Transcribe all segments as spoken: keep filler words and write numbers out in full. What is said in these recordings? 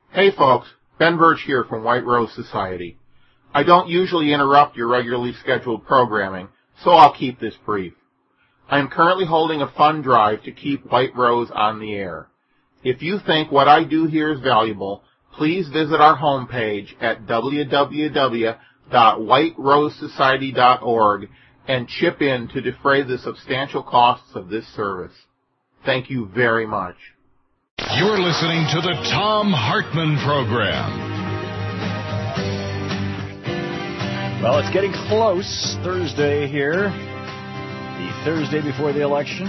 Hey folks, Ben Birch here from White Rose Society. I don't usually interrupt your regularly scheduled programming, so I'll keep this brief. I am currently holding a fund drive to keep White Rose on the air. If you think what I do here is valuable, please visit our homepage at w w w dot white rose society dot org and chip in to defray the substantial costs of this service. Thank you very much. You're listening to the Thom Hartmann Program. Well, it's getting close. Thursday here. The Thursday before the election.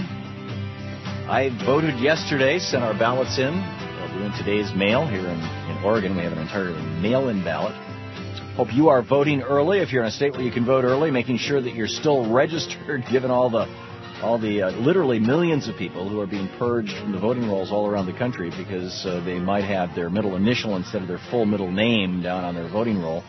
I voted yesterday, sent our ballots in. We'll do in today's mail here in, in Oregon. We have an entirely mail-in ballot. Hope you are voting early. If you're in a state where you can vote early, making sure that you're still registered, given all the all the uh, literally millions of people who are being purged from the voting rolls all around the country because uh, they might have their middle initial instead of their full middle name down on their voting roll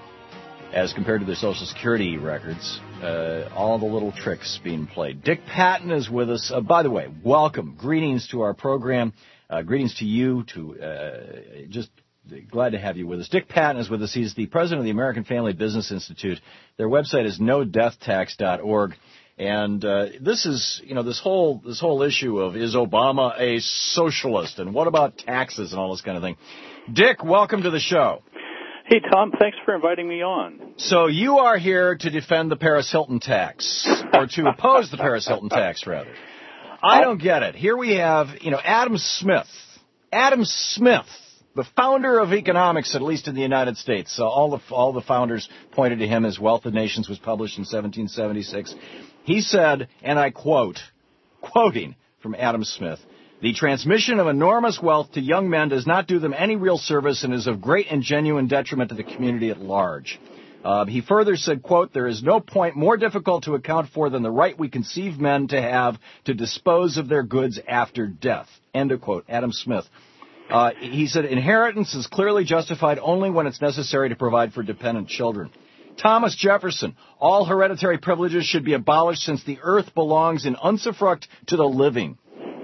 as compared to their Social Security records. Uh, all the little tricks being played. Dick Patton is with us. Uh, by the way, welcome. Greetings to our program. Uh, greetings to you. To uh, just glad to have you with us. Dick Patton is with us. He's the president of the American Family Business Institute. Their website is no death tax dot org. And uh, this is, you know, this whole this whole issue of is Obama a socialist and what about taxes and all this kind of thing. Dick, welcome to the show. Hey, Tom, thanks for inviting me on. So you are here to defend the Paris Hilton tax, or to oppose the Paris Hilton tax, rather. I don't get it. Here we have, you know, Adam Smith. Adam Smith, the founder of economics, at least in the United States. So all the all the founders pointed to him as Wealth of Nations was published in seventeen seventy-six. He said, and I quote, quoting from Adam Smith, "The transmission of enormous wealth to young men does not do them any real service and is of great and genuine detriment to the community at large." Uh, he further said, quote, "There is no point more difficult to account for than the right we conceive men to have to dispose of their goods after death." End of quote. Adam Smith. Uh, he said, "Inheritance is clearly justified only when it's necessary to provide for dependent children." Thomas Jefferson, "All hereditary privileges should be abolished since the earth belongs in usufruct to the living."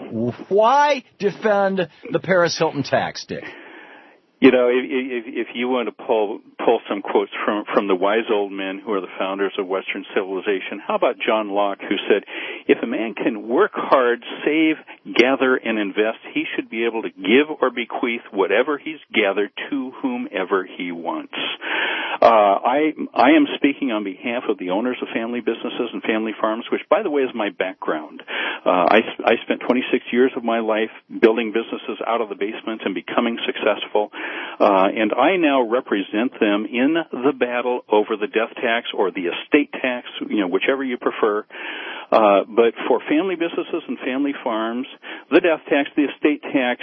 Why defend the Paris Hilton tax, Dick? You know, if, if, if you want to pull pull some quotes from from the wise old men who are the founders of Western civilization, how about John Locke, who said, "If a man can work hard, save, gather, and invest, he should be able to give or bequeath whatever he's gathered to whomever he wants." Uh, I I am speaking on behalf of the owners of family businesses and family farms, which, by the way, is my background. Uh, I I spent twenty-six years of my life building businesses out of the basement and becoming successful. Uh, and I now represent them in the battle over the death tax or the estate tax, you know, whichever you prefer. Uh, but for family businesses and family farms, the death tax, the estate tax,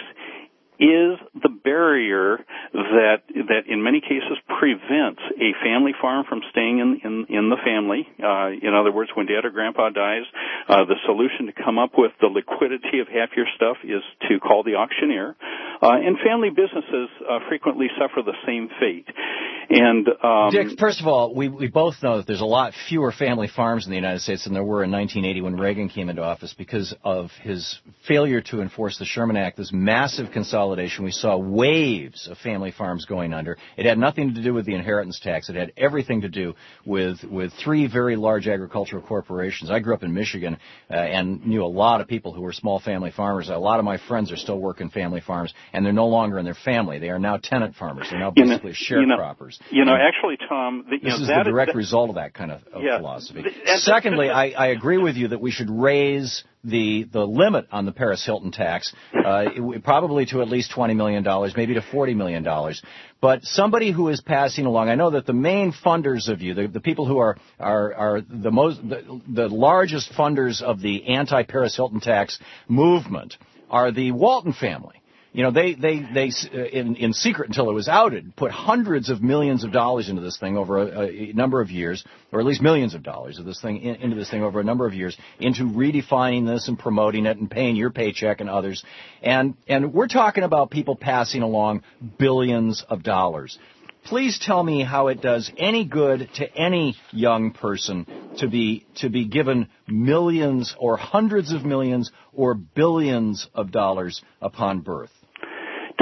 is the barrier that that in many cases prevents a family farm from staying in in, in the family. Uh, in other words, when dad or grandpa dies, uh, the solution to come up with the liquidity of half your stuff is to call the auctioneer. Uh, and family businesses uh, frequently suffer the same fate. And um, Dick, first of all, we we both know that there's a lot fewer family farms in the United States than there were in nineteen eighty when Reagan came into office because of his failure to enforce the Sherman Act, this massive consolidation. We saw waves of family farms going under. It had nothing to do with the inheritance tax. It had everything to do with with three very large agricultural corporations. I grew up in Michigan uh, and knew a lot of people who were small family farmers. A lot of my friends are still working family farms, and they're no longer in their family. They are now tenant farmers. They're now basically you know, sharecroppers. You know, actually, Tom, the, you this know, is that the direct is, that, result of that kind of, of yeah, philosophy. The, Secondly, I, I agree with you that we should raise the the limit on the Paris Hilton tax, uh, it, probably to at least twenty million dollars, maybe to forty million dollars. But somebody who is passing along, I know that the main funders of you, the, the people who are are, are the most the, the largest funders of the anti-Paris Hilton tax movement are the Walton family. You know, they, they, they, in, in secret until it was outed, put hundreds of millions of dollars into this thing over a, a number of years, or at least millions of dollars of this thing, in, into this thing over a number of years, into redefining this and promoting it and paying your paycheck and others. And, and we're talking about people passing along billions of dollars. Please tell me how it does any good to any young person to be to be given millions or hundreds of millions or billions of dollars upon birth.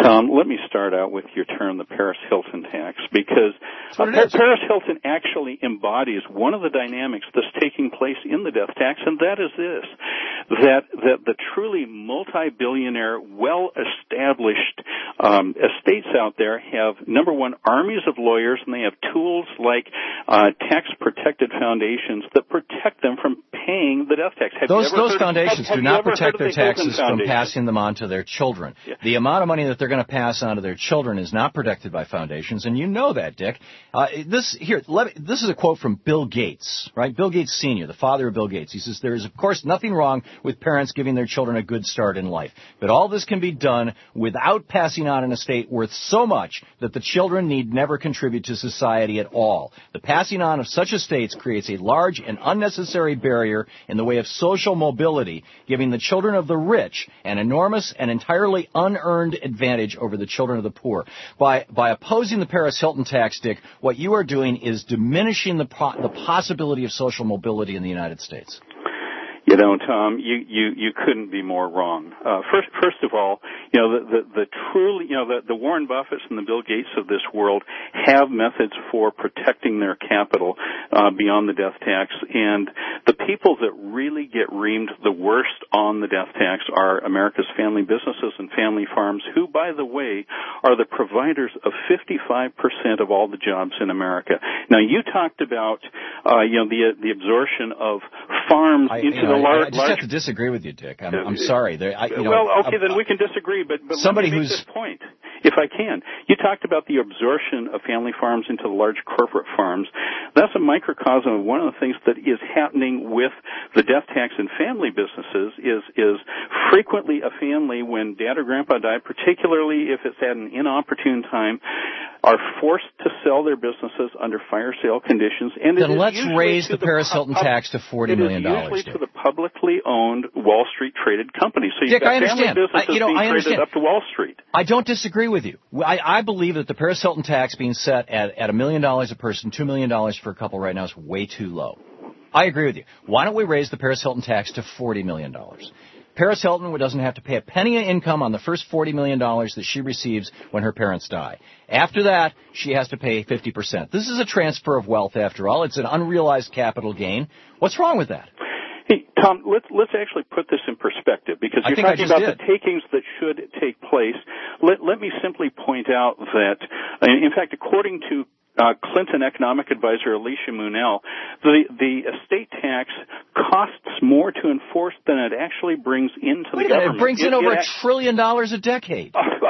Tom, let me start out with your term, the Paris Hilton tax, because uh, Paris Hilton actually embodies one of the dynamics that's taking place in the death tax, and that is this, that, that the truly multi-billionaire, well-established um, estates out there have, number one, armies of lawyers, and they have tools like uh, tax-protected foundations that protect them from paying the death tax. Have those those of, foundations have, have do not protect their their taxes from passing them on to their children. Yeah. The amount of money that they're going to pass on to their children is not protected by foundations, and you know that, Dick. Uh, this here, let me, this is a quote from Bill Gates, right? Bill Gates Senior, the father of Bill Gates. He says, there is, of course, nothing wrong with parents giving their children a good start in life, but all this can be done without passing on an estate worth so much that the children need never contribute to society at all. The passing on of such estates creates a large and unnecessary barrier in the way of social mobility, giving the children of the rich an enormous and entirely unearned advantage over the children of the poor. By by opposing the Paris Hilton tax, Dick, what you are doing is diminishing the po- the possibility of social mobility in the United States. You know, Tom, you, you, you couldn't be more wrong. Uh, first, first of all, you know, the, the, the truly, you know, the, the Warren Buffetts and the Bill Gates of this world have methods for protecting their capital, uh, beyond the death tax. And the people that really get reamed the worst on the death tax are America's family businesses and family farms, who, by the way, are the providers of fifty-five percent of all the jobs in America. Now, you talked about, uh, you know, the, the absorption of farms I, into you know, the large. I just have to disagree with you, Dick. I'm, I'm sorry. There, I, you know, well, okay, uh, then we can disagree, but, but somebody let me make who's this point, if I can. You talked about the absorption of family farms into the large corporate farms. That's a microcosm of one of the things that is happening with the death tax and family businesses is, is frequently a family, when dad or grandpa die, particularly if it's at an inopportune time, are forced to sell their businesses under fire sale conditions. And then it is let's raise the, the Paris pub- Hilton tax to forty million dollars. It is usually to the publicly owned Wall Street traded companies. So you've Dick, got I understand. family businesses I, you know, being I traded understand. up to Wall Street. I don't disagree with you. I, I believe that the Paris Hilton tax being set at, at a million dollars a person, two million dollars for a couple right now is way too low. I agree with you. Why don't we raise the Paris Hilton tax to forty million dollars? Paris Hilton doesn't have to pay a penny of income on the first forty million dollars that she receives when her parents die. After that, she has to pay fifty percent. This is a transfer of wealth, after all. It's an unrealized capital gain. What's wrong with that? Hey, Tom, let's, let's actually put this in perspective, because you're talking about did. the takings that should take place. Let, let me simply point out that, in fact, according to Uh, Clinton economic advisor Alicia Munell, the, the estate tax costs more to enforce than it actually brings into Wait the a minute, government. it brings in It- over it a trillion dollars a decade.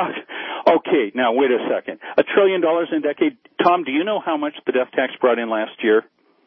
Okay, now wait a second. A trillion dollars in a decade. Tom, do you know how much the death tax brought in last year?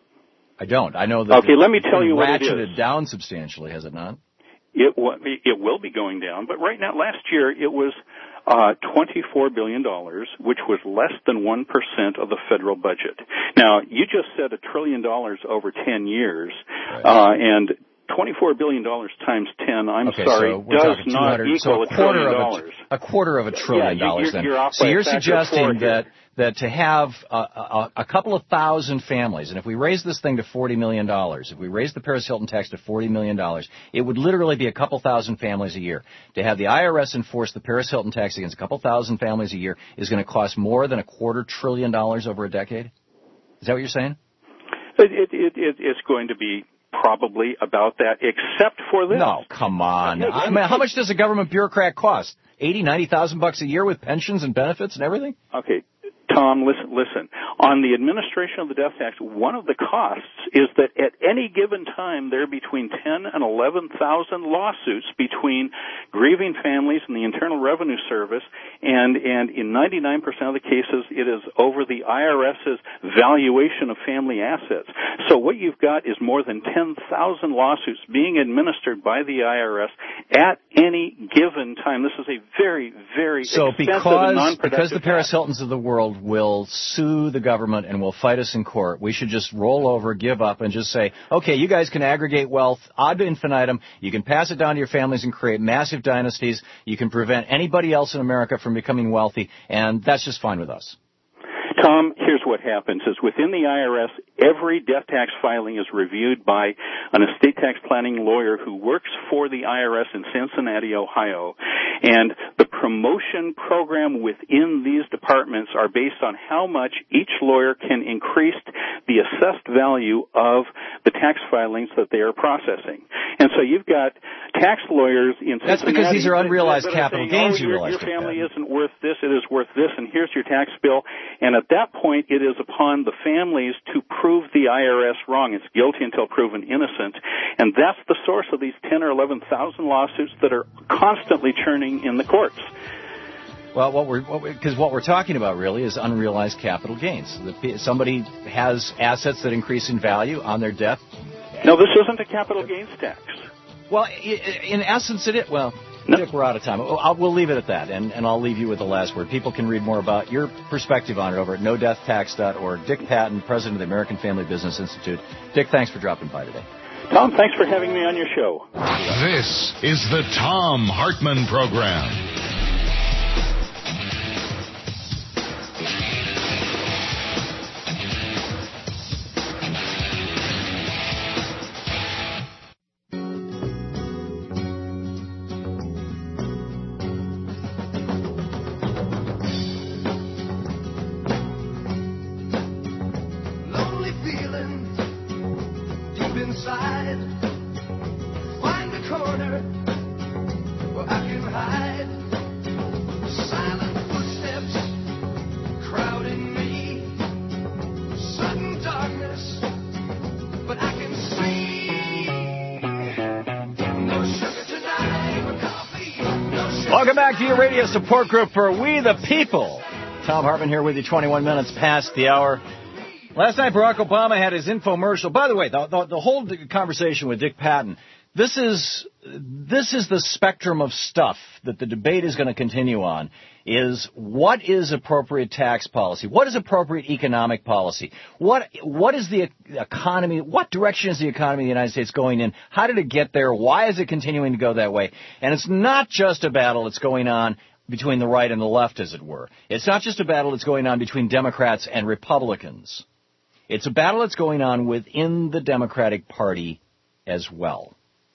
I don't. I know that okay, let me it's tell been you what it ratcheted is. down substantially, has it not? It, it will be going down, but right now, last year, it was uh, twenty-four billion dollars, which was less than one percent of the federal budget. Now, you just said a trillion dollars over ten years, right. uh, and twenty-four billion dollars times ten, I'm okay, sorry, so we're does talking not equal so a, a quarter trillion of dollars. A, a quarter of a trillion yeah, dollars you're, then. You're off so by you're a factor suggesting of four that, here. that to have a, a, a couple of thousand families, and if we raise this thing to forty million dollars, if we raise the Paris Hilton tax to forty million dollars, it would literally be a couple thousand families a year. To have the I R S enforce the Paris Hilton tax against a couple thousand families a year is going to cost more than a quarter trillion dollars over a decade? Is that what you're saying? It, it, it, it, it's going to be probably about that, except for this. No, come on. I mean, how much does a government bureaucrat cost? Eighty, ninety thousand bucks a year with pensions and benefits and everything? Okay. Tom, listen, listen. On the administration of the death tax, one of the costs is that at any given time there are between ten and eleven thousand lawsuits between grieving families and the Internal Revenue Service, and and in ninety-nine percent of the cases it is over the IRS's valuation of family assets. So what you've got is more than ten thousand lawsuits being administered by the I R S at any given time. This is a very, very so expensive because, and non-productive because the Paris tax. Hiltons of the world will sue the government and will fight us in court, we should just roll over, give up, and just say, okay, you guys can aggregate wealth ad infinitum, you can pass it down to your families and create massive dynasties, you can prevent anybody else in America from becoming wealthy, and that's just fine with us. Tom, here's what happens, is within the I R S, every death tax filing is reviewed by an estate tax planning lawyer who works for the I R S in Cincinnati, Ohio. And the promotion program within these departments are based on how much each lawyer can increase the assessed value of the tax filings that they are processing. And so you've got tax lawyers in That's Cincinnati because these are unrealized that are capital saying, gains, oh, you your, realize. your family isn't worth this, it is worth this, and here's your tax bill. And at that point, it is upon the families to prove the I R S wrong. It's guilty until proven innocent. And that's the source of these ten or eleven thousand lawsuits that are constantly churning in the courts. Well, what we're because what, what we're talking about really is unrealized capital gains. The, somebody has assets that increase in value on their death. No, this isn't a capital gains tax. Well, in essence, it is. Well, no. Dick, we're out of time. I'll, we'll leave it at that, and, and I'll leave you with the last word. People can read more about your perspective on it over at no death tax dot org. Dick Patton, president of the American Family Business Institute. Dick, thanks for dropping by today. Tom, thanks for having me on your show. This is the Tom Hartman Program. Welcome back to your radio support group for We the People. Tom Hartman here with you, twenty-one minutes past the hour. Last night, Barack Obama had his infomercial. By the way, the, the, the whole conversation with Dick Patton, this is this is the spectrum of stuff that the debate is going to continue on, is what is appropriate tax policy? What is appropriate economic policy? What What is the economy? What direction is the economy of the United States going in? How did it get there? Why is it continuing to go that way? And it's not just a battle that's going on between the right and the left, as it were. It's not just a battle that's going on between Democrats and Republicans. It's a battle that's going on within the Democratic Party as well.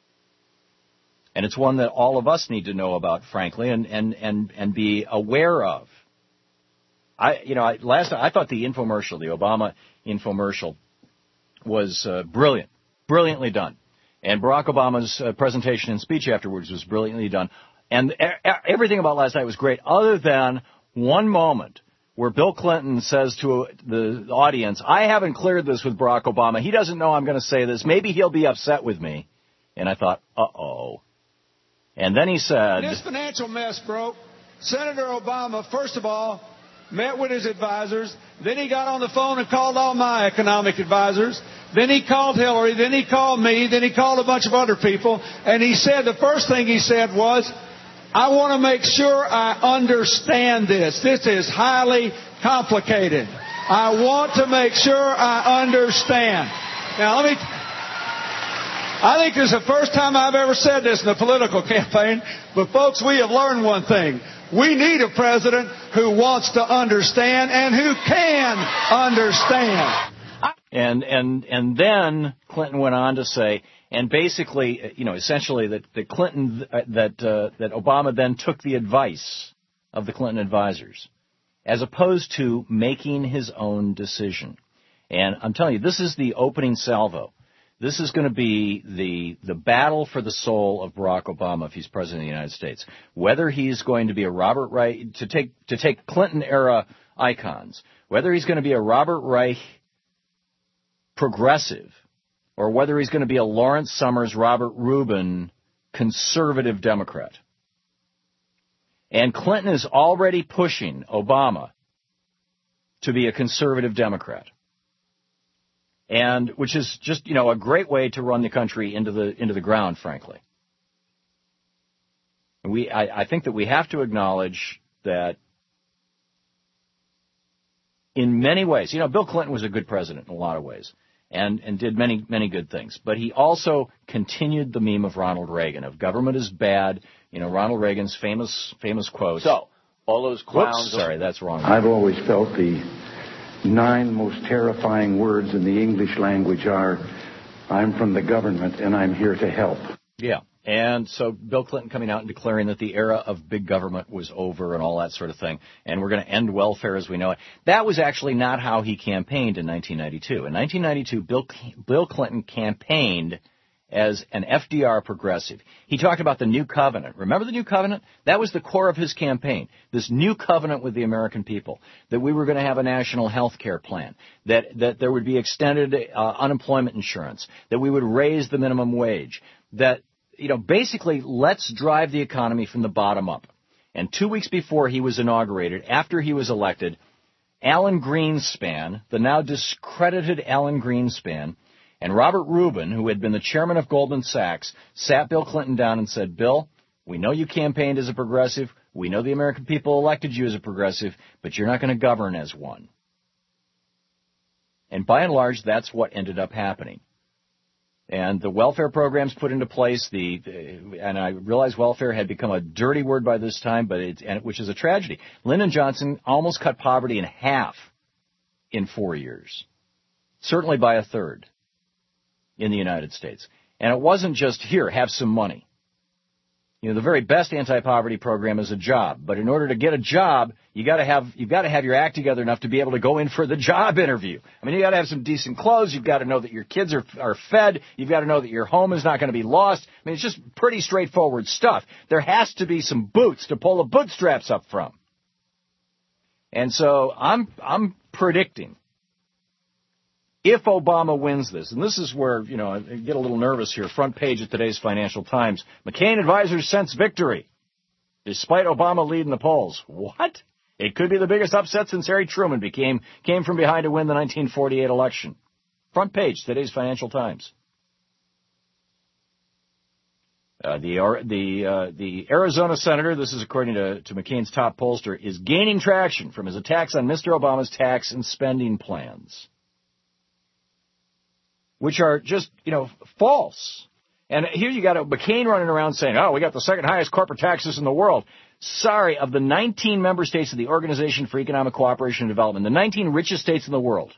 And it's one that all of us need to know about, frankly, and, and, and, and be aware of. I, you know, I, last I thought the infomercial, the Obama infomercial, was uh, brilliant, brilliantly done. And Barack Obama's uh, presentation and speech afterwards was brilliantly done. And e- everything about last night was great, other than one moment where Bill Clinton says to the audience, I haven't cleared this with Barack Obama. He doesn't know I'm going to say this. Maybe he'll be upset with me. And I thought, uh-oh. And then he said, this financial mess broke. Senator Obama, first of all, met with his advisors. Then he got on the phone and called all my economic advisors. Then he called Hillary. Then he called me. Then he called a bunch of other people. And he said, the first thing he said was, I want to make sure I understand this. This is highly complicated. I want to make sure I understand. Now, let me... I think this is the first time I've ever said this in a political campaign, but folks, we have learned one thing. We need a president who wants to understand and who can understand. And and and then Clinton went on to say, and basically, you know, essentially that, that Clinton, that uh, that Obama then took the advice of the Clinton advisors, as opposed to making his own decision. And I'm telling you, this is the opening salvo. This is going to be the the battle for the soul of Barack Obama if he's president of the United States. Whether he's going to be a Robert Reich, to take to take Clinton-era icons, whether he's going to be a Robert Reich progressive, or whether he's going to be a Lawrence Summers, Robert Rubin conservative Democrat. And Clinton is already pushing Obama to be a conservative Democrat. And which is just, you know, a great way to run the country into the into the ground, frankly. We, I, I think that we have to acknowledge that in many ways, you know, Bill Clinton was a good president in a lot of ways, and, and did many, many good things. But he also continued the meme of Ronald Reagan, of government is bad, you know, Ronald Reagan's famous famous quote. So, all those clowns... Whoops, sorry, that's wrong. I've always felt the nine most terrifying words in the English language are, I'm from the government and I'm here to help. Yeah, And so Bill Clinton coming out and declaring that the era of big government was over and all that sort of thing, and we're going to end welfare as we know it. That was actually not how he campaigned in nineteen ninety-two. In nineteen ninety-two, Bill, Bill Clinton campaigned as an F D R progressive. He talked about the New Covenant. Remember the New Covenant? That was the core of his campaign, this new covenant with the American people, that we were going to have a national health care plan, that, that there would be extended uh, unemployment insurance, that we would raise the minimum wage, that, you know, basically let's drive the economy from the bottom up. And two weeks before he was inaugurated, after he was elected, Alan Greenspan, the now discredited Alan Greenspan, and Robert Rubin, who had been the chairman of Goldman Sachs, sat Bill Clinton down and said, Bill, we know you campaigned as a progressive. We know the American people elected you as a progressive, but you're not going to govern as one. And by and large, that's what ended up happening. And the welfare programs put into place, the, the and I realize welfare had become a dirty word by this time, but it, and, which is a tragedy. Lyndon Johnson almost cut poverty in half in four years, certainly by a third in the United States. And it wasn't just, here, have some money. You know, the very best anti-poverty program is a job. But in order to get a job, you got to have you've got to have your act together enough to be able to go in for the job interview. I mean, you got to have some decent clothes. You've got to know that your kids are are fed. You've got to know that your home is not going to be lost. I mean, it's just pretty straightforward stuff. There has to be some boots to pull the bootstraps up from. And so I'm I'm predicting, if Obama wins this, and this is where, you know, I get a little nervous here, front page of today's Financial Times, McCain advisors sense victory, despite Obama leading the polls. What? It could be the biggest upset since Harry Truman became came from behind to win the nineteen forty-eight election. Front page, today's Financial Times. Uh, the the uh, the Arizona senator, this is according to, to McCain's top pollster, is gaining traction from his attacks on Mister Obama's tax and spending plans, which are just, you know, false. And here you got a McCain running around saying, oh, we got the second highest corporate taxes in the world. Sorry, of the nineteen member states of the Organization for Economic Cooperation and Development, the nineteen richest states in the world,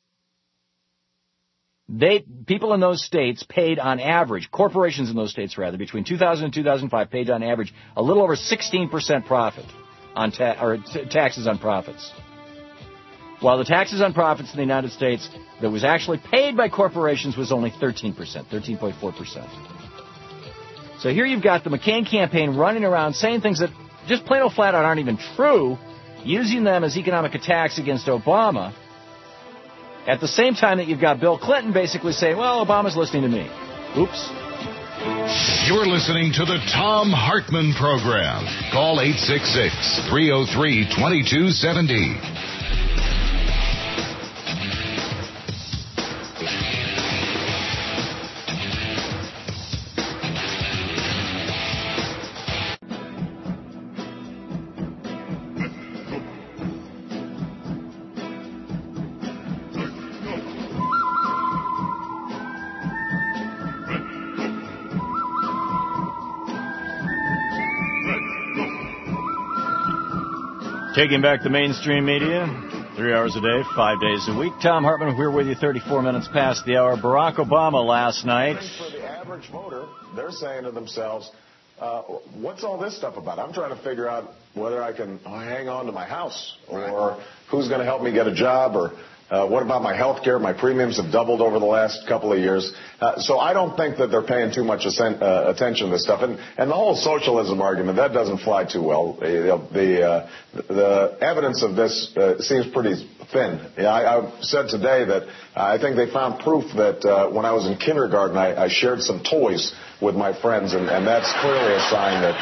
they people in those states paid on average, corporations in those states rather, between two thousand and two thousand five paid on average a little over sixteen percent profit on ta- or t- taxes on profits. While the taxes on profits in the United States that was actually paid by corporations was only thirteen percent, thirteen point four percent. So here you've got the McCain campaign running around saying things that just plain old flat out aren't even true, using them as economic attacks against Obama, at the same time that you've got Bill Clinton basically saying, well, Obama's listening to me. Oops. You're listening to the Thom Hartmann Program. Call eight six six, three oh three, two two seven oh. Taking back the mainstream media, three hours a day, five days a week. Thom Hartmann, we're with you thirty-four minutes past the hour. Barack Obama last night. For the average voter, they're saying to themselves, uh, what's all this stuff about? I'm trying to figure out whether I can hang on to my house, or who's going to help me get a job, or uh, what about my health care? My premiums have doubled over the last couple of years. Uh, so I don't think that they're paying too much assen- uh, attention to this stuff. And, and the whole socialism argument, that doesn't fly too well. The, the, uh, the evidence of this uh, seems pretty thin. Yeah, I, I said today that I think they found proof that uh, when I was in kindergarten, I, I shared some toys with my friends, and, and that's clearly a sign that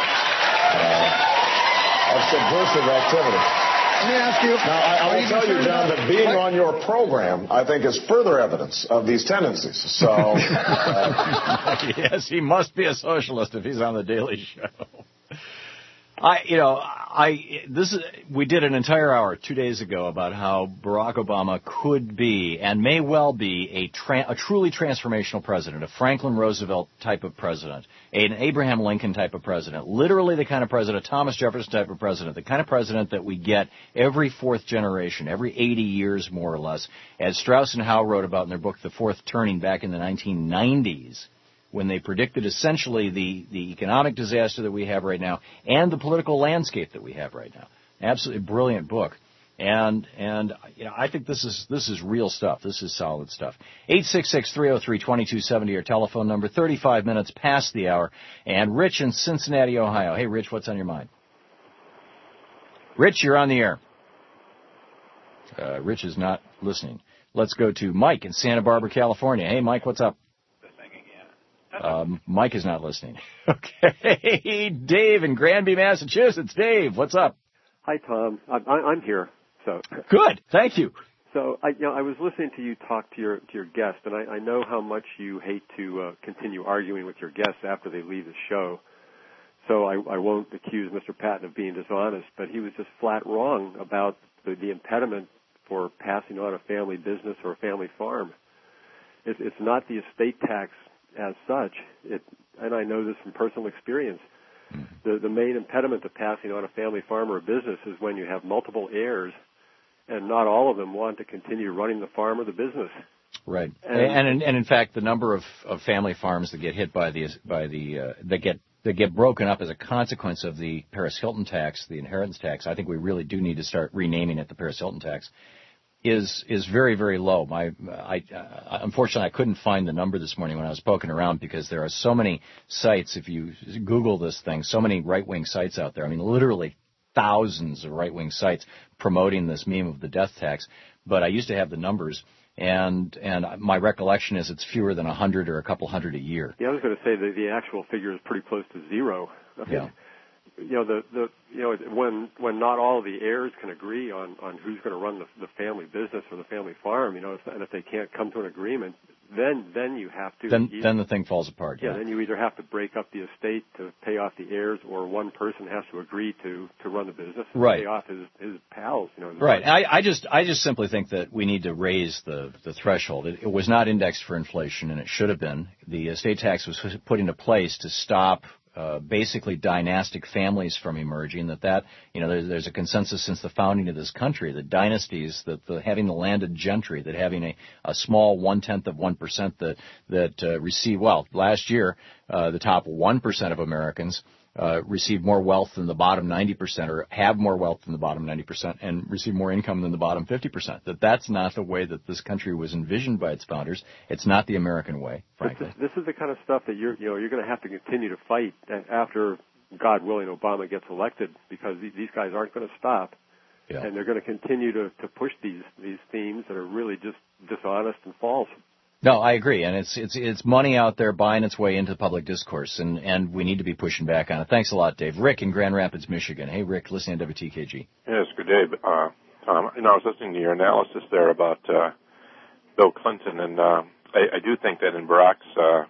uh, uh, of subversive activity. Let me ask you. Now, I, I will tell you, John, that being on your program, I think, is further evidence of these tendencies. So, uh, yes, he must be a socialist if he's on the Daily Show. I, you know, I this is we did an entire hour two days ago about how Barack Obama could be and may well be a tra- a truly transformational president, a Franklin Roosevelt type of president, an Abraham Lincoln type of president, literally the kind of president, Thomas Jefferson type of president, the kind of president that we get every fourth generation, every eighty years more or less, as Strauss and Howe wrote about in their book The Fourth Turning back in the nineteen nineties. when they predicted essentially the, the economic disaster that we have right now and the political landscape that we have right now. Absolutely brilliant book. And, and, you know, I think this is, this is real stuff. This is solid stuff. eight six six, three oh three, two two seven oh, our telephone number, thirty-five minutes past the hour. And Rich in Cincinnati, Ohio. Hey, Rich, what's on your mind? Rich, you're on the air. Uh, Rich is not listening. Let's go to Mike in Santa Barbara, California. Hey, Mike, what's up? Um, Mike is not listening. Okay. Dave in Granby, Massachusetts. Dave, what's up? Hi, Tom. I'm, I'm here. So good. Thank you. So I, you know, I was listening to you talk to your to your guest, and I, I know how much you hate to uh, continue arguing with your guests after they leave the show. So I, I won't accuse Mister Patton of being dishonest, but he was just flat wrong about the, the impediment for passing on a family business or a family farm. It's, it's not the estate tax as such, it, and I know this from personal experience. The, the main impediment to passing on a family farm or a business is when you have multiple heirs, and not all of them want to continue running the farm or the business. Right, and and in, and in fact, the number of, of family farms that get hit by the by the uh, that get that get broken up as a consequence of the Paris Hilton tax, the inheritance tax. I think we really do need to start renaming it the Paris Hilton tax. Is is very very low. My I uh, unfortunately I couldn't find the number this morning when I was poking around because there are so many sites. If you Google this thing, so many right wing sites out there. I mean, literally thousands of right wing sites promoting this meme of the death tax. But I used to have the numbers, and and my recollection is it's fewer than a hundred or a couple hundred a year. Yeah, I was going to say that the actual figure is pretty close to zero. I mean, yeah. You know, the, the you know when when not all of the heirs can agree on, on who's going to run the, the family business or the family farm, you know, and if they can't come to an agreement, then then you have to. Then either, then the thing falls apart. Yeah, yeah, then you either have to break up the estate to pay off the heirs, or one person has to agree to, to run the business and right. pay off his, his pals. You know, right. I, I just I just simply think that we need to raise the the threshold. It, it was not indexed for inflation, and it should have been. The estate tax was put into place to stop Uh, basically dynastic families from emerging. That that you know there's, there's a consensus since the founding of this country that dynasties, that the, having the landed gentry, that having a, a small one tenth of one percent that that uh, receive well last year, uh, the top one percent of Americans uh, receive more wealth than the bottom ninety percent, or have more wealth than the bottom ninety percent, and receive more income than the bottom fifty percent. That that's not the way that this country was envisioned by its founders. It's not the American way, frankly. This, this is the kind of stuff that you're you know you're going to have to continue to fight after, God willing, Obama gets elected, because these guys aren't going to stop, yeah. and they're going to continue to, to push these these themes that are really just dishonest and false. No, I agree, and it's it's it's money out there buying its way into public discourse, and, and we need to be pushing back on it. Thanks a lot, Dave. Rick in Grand Rapids, Michigan. Hey, Rick, listening to W T K G. Yes, good day, uh, Tom. You know, I was listening to your analysis there about uh, Bill Clinton, and uh, I, I do think that in Barack's uh,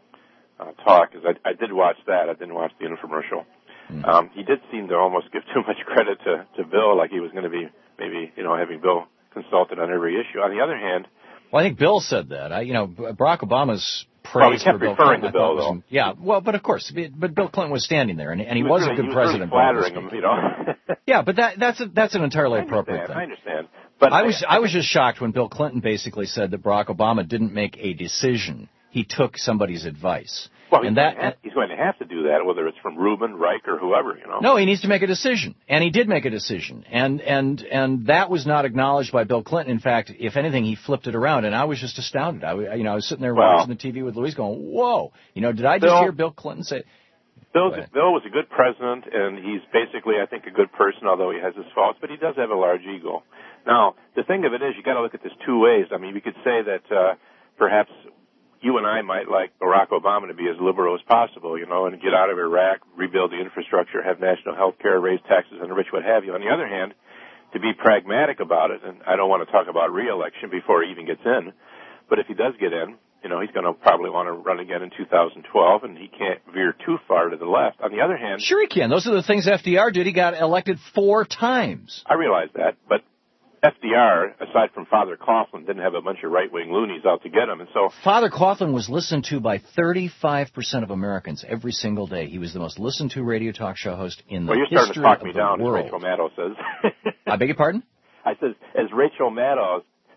uh, talk, because I, I did watch that, I didn't watch the infomercial. Mm-hmm. Um, he did seem to almost give too much credit to, to Bill, like he was going to be maybe, you know, having Bill consulted on every issue. On the other hand, well, I think Bill said that. I, you know, Barack Obama's praise well, he kept for Bill referring Clinton, to Bill, was, though. Yeah, well, but of course, but Bill Clinton was standing there, and, and he, he was, was a good he was president. Really flattering him, you know. Yeah, but that that's a, that's an entirely appropriate thing. I understand. But I was I was just shocked when Bill Clinton basically said that Barack Obama didn't make a decision; he took somebody's advice. Well, he's, and that, going have, he's going to have to do that, whether it's from Rubin, Reich, or whoever, you know. No, he needs to make a decision, and he did make a decision, and and and that was not acknowledged by Bill Clinton. In fact, if anything, he flipped it around, and I was just astounded. I, you know, I was sitting there well, watching the T V with Louise, going, "Whoa!" You know, did I just Bill, hear Bill Clinton say? Bill, Bill was a good president, and he's basically, I think, a good person, although he has his faults, but he does have a large ego. Now, the thing of it is, you got to look at this two ways. I mean, we could say that uh, perhaps you and I might like Barack Obama to be as liberal as possible, you know, and get out of Iraq, rebuild the infrastructure, have national health care, raise taxes on the rich, what have you. On the other hand, to be pragmatic about it, and I don't want to talk about re-election before he even gets in, but if he does get in, you know, he's going to probably want to run again in two thousand twelve, and he can't veer too far to the left. On the other hand... Sure he can. Those are the things F D R did. He got elected four times. I realize that, but F D R, aside from Father Coughlin, didn't have a bunch of right-wing loonies out to get him, and so... Father Coughlin was listened to by thirty-five percent of Americans every single day. He was the most listened to radio talk show host in the well, you're history starting to talk of me the down, world. as Rachel Maddow says. I beg your pardon? I said, as Rachel Maddow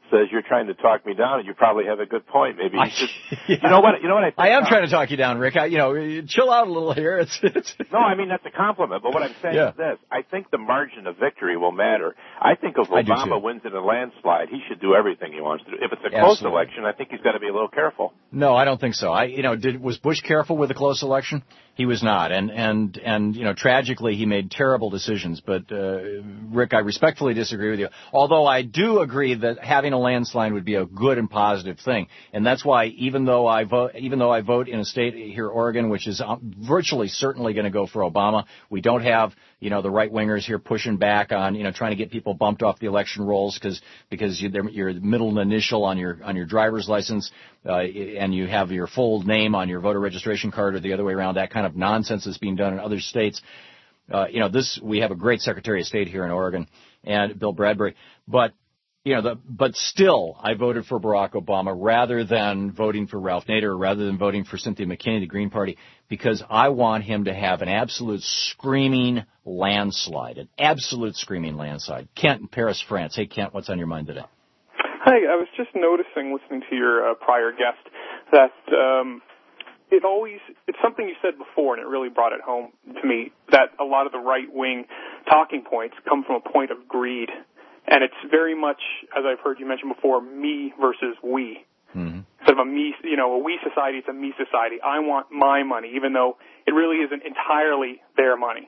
says you're trying to talk me down, and you probably have a good point. Maybe you I, should. Yeah. You know what? You know what I think? I am trying to talk you down, Rick. I, you know, chill out a little here. It's, it's No, I mean that's a compliment. But what I'm saying Yeah. is this: I think the margin of victory will matter. I think if I do Obama too. wins in a landslide, he should do everything he wants to do. If it's a close Absolutely. election, I think he's got to be a little careful. No, I don't think so. I, you know, did was Bush careful with a close election? He was not, and and and you know, tragically, he made terrible decisions. But uh, Rick, I respectfully disagree with you. Although I do agree that having a landslide would be a good and positive thing, and that's why even though I vote, even though I vote in a state here, Oregon, which is virtually certainly going to go for Obama, we don't have you know the right wingers here pushing back on you know trying to get people bumped off the election rolls because because you, you're the middle initial on your on your driver's license. Uh, and you have your full name on your voter registration card or the other way around, that kind of nonsense is being done in other states. Uh, you know, this, we have a great Secretary of State here in Oregon, and Bill Bradbury, but, you know, the, but still, I voted for Barack Obama rather than voting for Ralph Nader or rather than voting for Cynthia McKinney, the Green Party, because I want him to have an absolute screaming landslide, an absolute screaming landslide. Kent in Paris, France. Hey, Kent, what's on your mind today? Hi, I was just noticing, listening to your uh, prior guest, that um, it always, it's something you said before, and it really brought it home to me, that a lot of the right-wing talking points come from a point of greed. And it's very much, as I've heard you mention before, me versus we. Mm-hmm. Instead of a me, you know, a we society, it's a me society. I want my money, even though it really isn't entirely their money.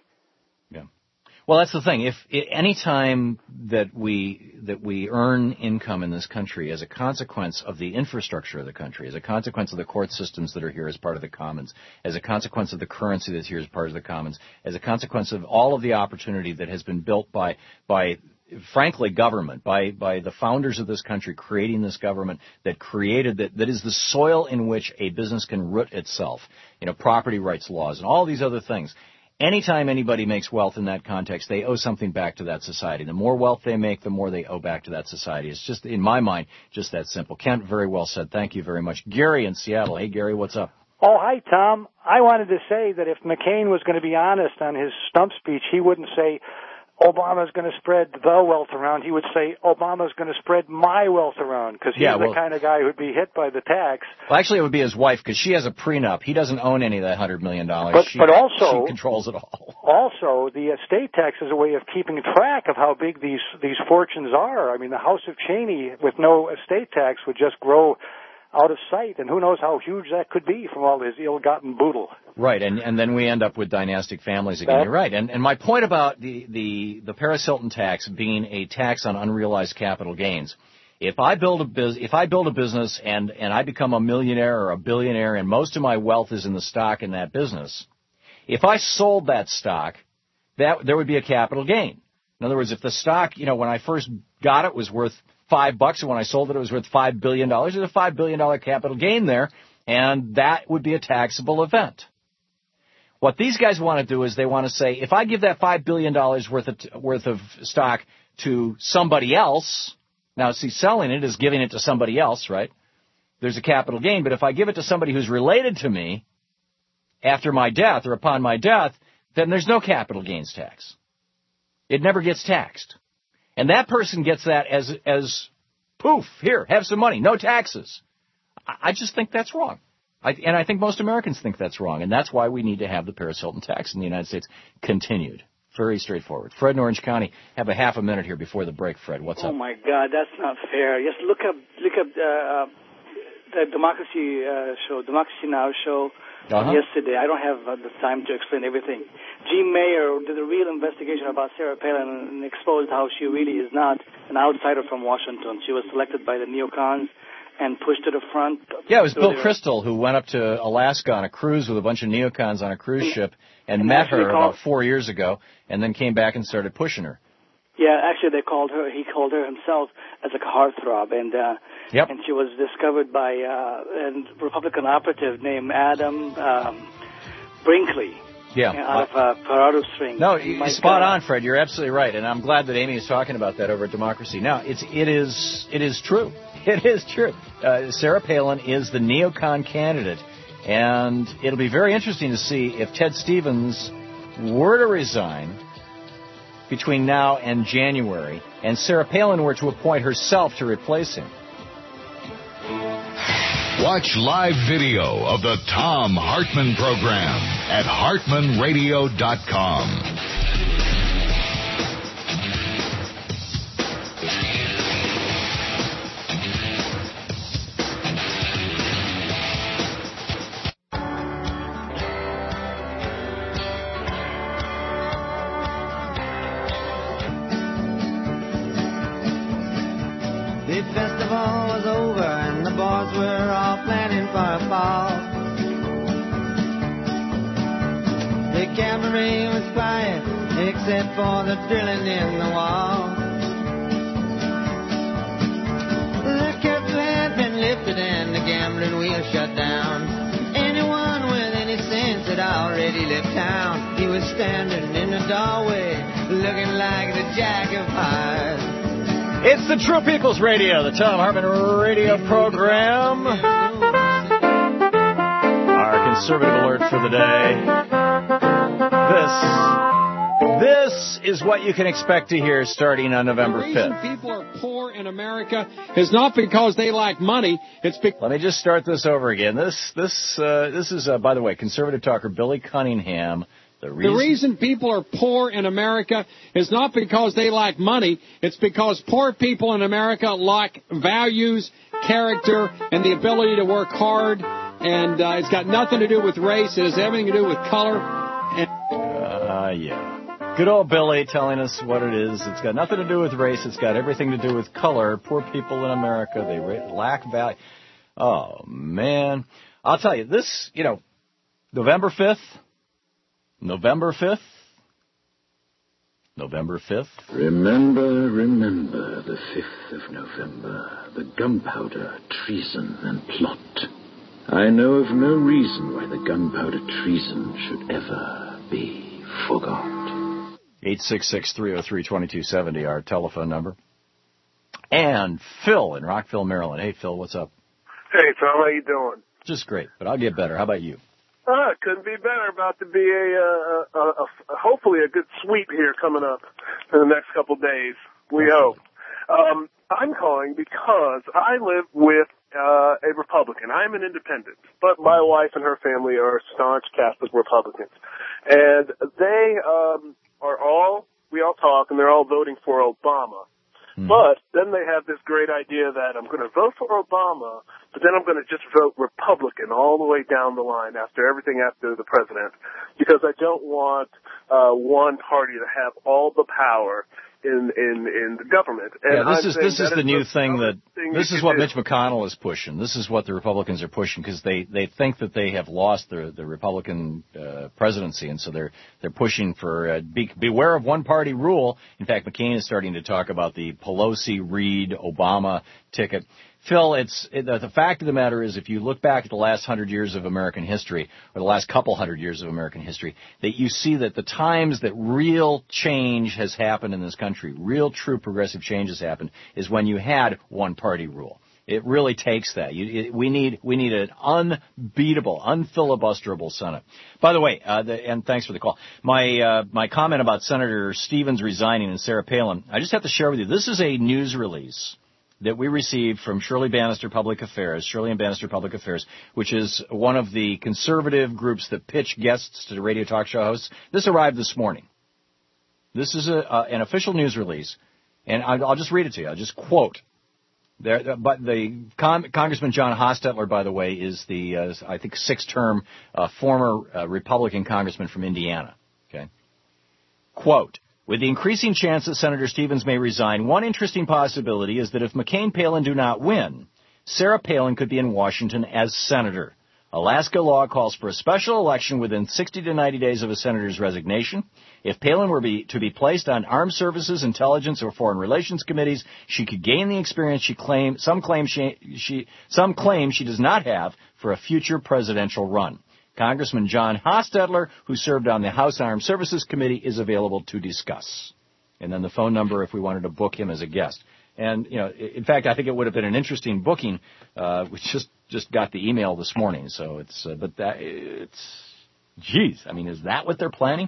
Well, that's the thing. If any time that we that we earn income in this country as a consequence of the infrastructure of the country, as a consequence of the court systems that are here as part of the commons, as a consequence of the currency that's here as part of the commons, as a consequence of all of the opportunity that has been built by by frankly government, by by the founders of this country creating this government that created that that is the soil in which a business can root itself, you know, property rights laws and all these other things. Anytime anybody makes wealth in that context, they owe something back to that society. The more wealth they make, the more they owe back to that society. It's just, in my mind, just that simple. Kent, very well said. Thank you very much. Gary in Seattle. Hey, Gary, what's up? Oh, hi, Tom. I wanted to say that if McCain was going to be honest on his stump speech, he wouldn't say Obama's going to spread the wealth around. He would say Obama's going to spread my wealth around because he's yeah, well, the kind of guy who'd be hit by the tax. Well, actually, it would be his wife because she has a prenup. He doesn't own any of that one hundred million dollars. But, she, but also, she controls it all. Also, the estate tax is a way of keeping track of how big these, these fortunes are. I mean, the House of Cheney with no estate tax would just grow out of sight, and who knows how huge that could be from all his ill-gotten boodle. Right, and and then we end up with dynastic families again. That, You're right, and and my point about the the the Paris Hilton tax being a tax on unrealized capital gains. If I build a bus if I build a business and and I become a millionaire or a billionaire, and most of my wealth is in the stock in that business, if I sold that stock, that there would be a capital gain. In other words, if the stock, you know, when I first got it was worth five bucks, and when I sold it, it was worth five billion dollars. There's a five billion dollar capital gain there, and that would be a taxable event. What these guys want to do is they want to say, if I give that five billion dollars worth of, worth of stock to somebody else, now see, selling it is giving it to somebody else, right? There's a capital gain, but if I give it to somebody who's related to me after my death or upon my death, then there's no capital gains tax. It never gets taxed. And that person gets that as, as poof, here, have some money, no taxes. I just think that's wrong. I, and I think most Americans think that's wrong. And that's why we need to have the Paris Hilton tax in the United States continued. Very straightforward. Fred in Orange County, have a half a minute here before the break. Fred, what's oh up? Oh, my God, that's not fair. Just look up look up uh, the Democracy uh, show, Democracy Now! Show. Uh-huh. Yesterday. I don't have uh, the time to explain everything. Jean Mayer did a real investigation about Sarah Palin and exposed how she really is not an outsider from Washington. She was selected by the neocons and pushed to the front. Yeah, it was Bill Kristol who went up to Alaska on a cruise with a bunch of neocons on a cruise and, ship and, and met her about four years ago and then came back and started pushing her. Yeah, actually they called her, he called her himself as a heartthrob, and uh, yep. and she was discovered by uh, a Republican operative named Adam um, Brinkley. Yeah. Out of uh, Parado Springs. No, you're spot God. on, Fred. You're absolutely right, and I'm glad that Amy is talking about that over at Democracy Now! It's it is it is true. It is true. Uh, Sarah Palin is the neocon candidate, and it'll be very interesting to see if Ted Stevens were to resign between now and January, and Sarah Palin were to appoint herself to replace him. Watch live video of the Thom Hartmann program at hartmann radio dot com. The festival was over and the boys were all planning for a ball. The cabaret was quiet except for the drilling in the wall. The curtain had been lifted and the gambling wheel shut down. Anyone with any sense had already left town. He was standing in the doorway looking like the Jack of Hearts. It's the True People's Radio, the Thom Hartmann radio program. Our conservative alert for the day. This, this is what you can expect to hear starting on November fifth. The reason people are poor in America is not because they lack money. It's because... Let me just start this over again. This, this, uh, this is, uh, by the way, conservative talker Billy Cunningham. The reason, the reason people are poor in America is not because they lack money. It's because poor people in America lack values, character, and the ability to work hard. And uh, it's got nothing to do with race. It has everything to do with color. And uh, yeah. Good old Billy telling us what it is. It's got nothing to do with race. It's got everything to do with color. Poor people in America, they lack value. Oh, man. I'll tell you, this, you know, November fifth. November fifth? November fifth? Remember, remember the fifth of November, the gunpowder, treason, and plot. I know of no reason why the gunpowder treason should ever be forgot. eight six six, three oh three, two two seven oh, our telephone number. And Phil in Rockville, Maryland. Hey, Phil, what's up? Hey, Phil, how you doing? Just great, but I'll get better. How about you? Uh, couldn't be better. About to be a, uh, a, a, a hopefully a good sweep here coming up in the next couple days. We hope. Um, I'm calling because I live with uh, a Republican. I'm an independent, but my wife and her family are staunch Catholic Republicans, and they um, are all we all talk, and they're all voting for Obama. Mm. But then they have this great idea that I'm going to vote for Obama, but then I'm going to just vote Republican all the way down the line after everything after the president, because I don't want uh, one party to have all the power in in, in the government. And yeah, this I'm is this is the is new thing that thing this is what do. Mitch McConnell is pushing. This is what the Republicans are pushing because they, they think that they have lost the the Republican uh, presidency, and so they're they're pushing for uh, be, beware of one party rule. In fact, McCain is starting to talk about the Pelosi, Reid, Obama ticket. Phil, it's it, the fact of the matter is, if you look back at the last hundred years of American history, or the last couple hundred years of American history, that you see that the times that real change has happened in this country, real true progressive change has happened, is when you had one-party rule. It really takes that. You, it, we need we need an unbeatable, unfilibusterable Senate. By the way, uh, the, and thanks for the call. My uh, my comment about Senator Stevens resigning and Sarah Palin, I just have to share with you. This is a news release that we received from Shirley Bannister Public Affairs, Shirley and Bannister Public Affairs, which is one of the conservative groups that pitch guests to the radio talk show hosts. This arrived this morning. This is a, uh, an official news release, and I'll, I'll just read it to you. I'll just quote. There, but the Con- Congressman John Hostetler, by the way, is the, uh, I think, six-term uh, former uh, Republican congressman from Indiana. Okay. Quote. With the increasing chance that Senator Stevens may resign, one interesting possibility is that if McCain-Palin do not win, Sarah Palin could be in Washington as senator. Alaska law calls for a special election within sixty to ninety days of a senator's resignation. If Palin were be, to be placed on armed services, intelligence, or foreign relations committees, she could gain the experience she claim, some claim she, she, some claim she does not have for a future presidential run. Congressman John Hostetler, who served on the House Armed Services Committee, is available to discuss. And then the phone number if we wanted to book him as a guest. And, you know, in fact, I think it would have been an interesting booking. Uh, we just, just got the email this morning. So it's, uh, but that, it's, geez, I mean, is that what they're planning?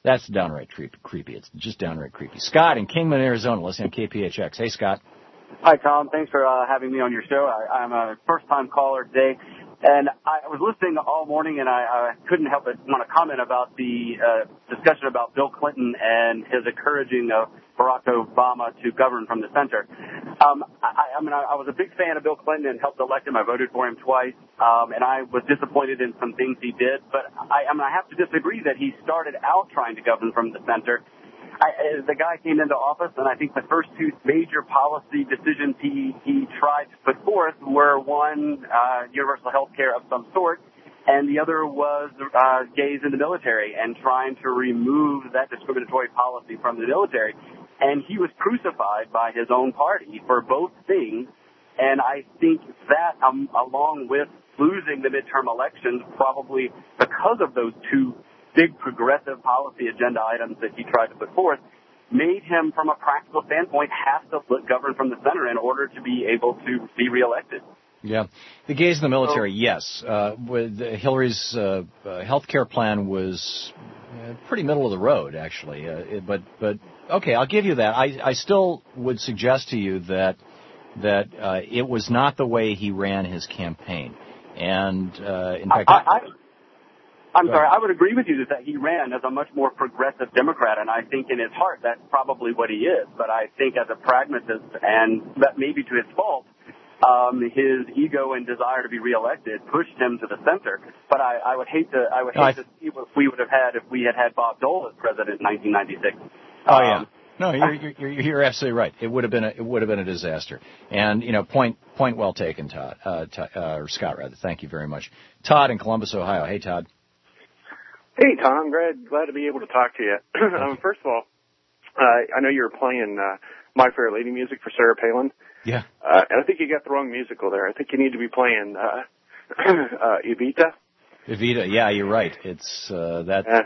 That's downright creepy. creepy. It's just downright creepy. Scott in Kingman, Arizona, listening on K P H X. Hey, Scott. Hi, Tom. Thanks for uh, having me on your show. I, I'm a first-time caller today, and I was listening all morning, and I, I couldn't help but want to comment about the uh, discussion about Bill Clinton and his encouraging of Barack Obama to govern from the center. Um, I, I mean, I, I was a big fan of Bill Clinton and helped elect him. I voted for him twice, um, and I was disappointed in some things he did. But I, I mean, I have to disagree that he started out trying to govern from the center. I, the guy came into office, and I think the first two major policy decisions he, he tried to put forth were, one, uh, universal health care of some sort, and the other was uh, gays in the military and trying to remove that discriminatory policy from the military. And he was crucified by his own party for both things, and I think that, um, along with losing the midterm elections, probably because of those two big progressive policy agenda items that he tried to put forth, made him, from a practical standpoint, have to govern from the center in order to be able to be reelected. Yeah. The gays in the military, yes. Uh, with Hillary's uh, uh, health care plan was uh, pretty middle of the road, actually. Uh, it, but, but okay, I'll give you that. I, I still would suggest to you that that uh, it was not the way he ran his campaign. And, uh, in fact... I, I, I'm sorry, I would agree with you that he ran as a much more progressive Democrat, and I think in his heart that's probably what he is. But I think as a pragmatist, and that maybe to his fault, um, his ego and desire to be reelected pushed him to the center. But I, I would hate to, I would hate to see what we would have had if we had had Bob Dole as president in nineteen ninety-six. Oh yeah. Um, No, you're, you're, you're absolutely right. It would have been a, it would have been a disaster. And you know, point point well taken, Todd, uh, Todd uh, or Scott rather. Thank you very much. Todd in Columbus, Ohio. Hey, Todd. Hey, Tom. Glad glad to be able to talk to you. um, first of all, uh, I know you were playing uh, My Fair Lady music for Sarah Palin. Yeah. Uh, and I think you got the wrong musical there. I think you need to be playing uh, uh, Evita. Evita, yeah, you're right. It's uh, that. Uh,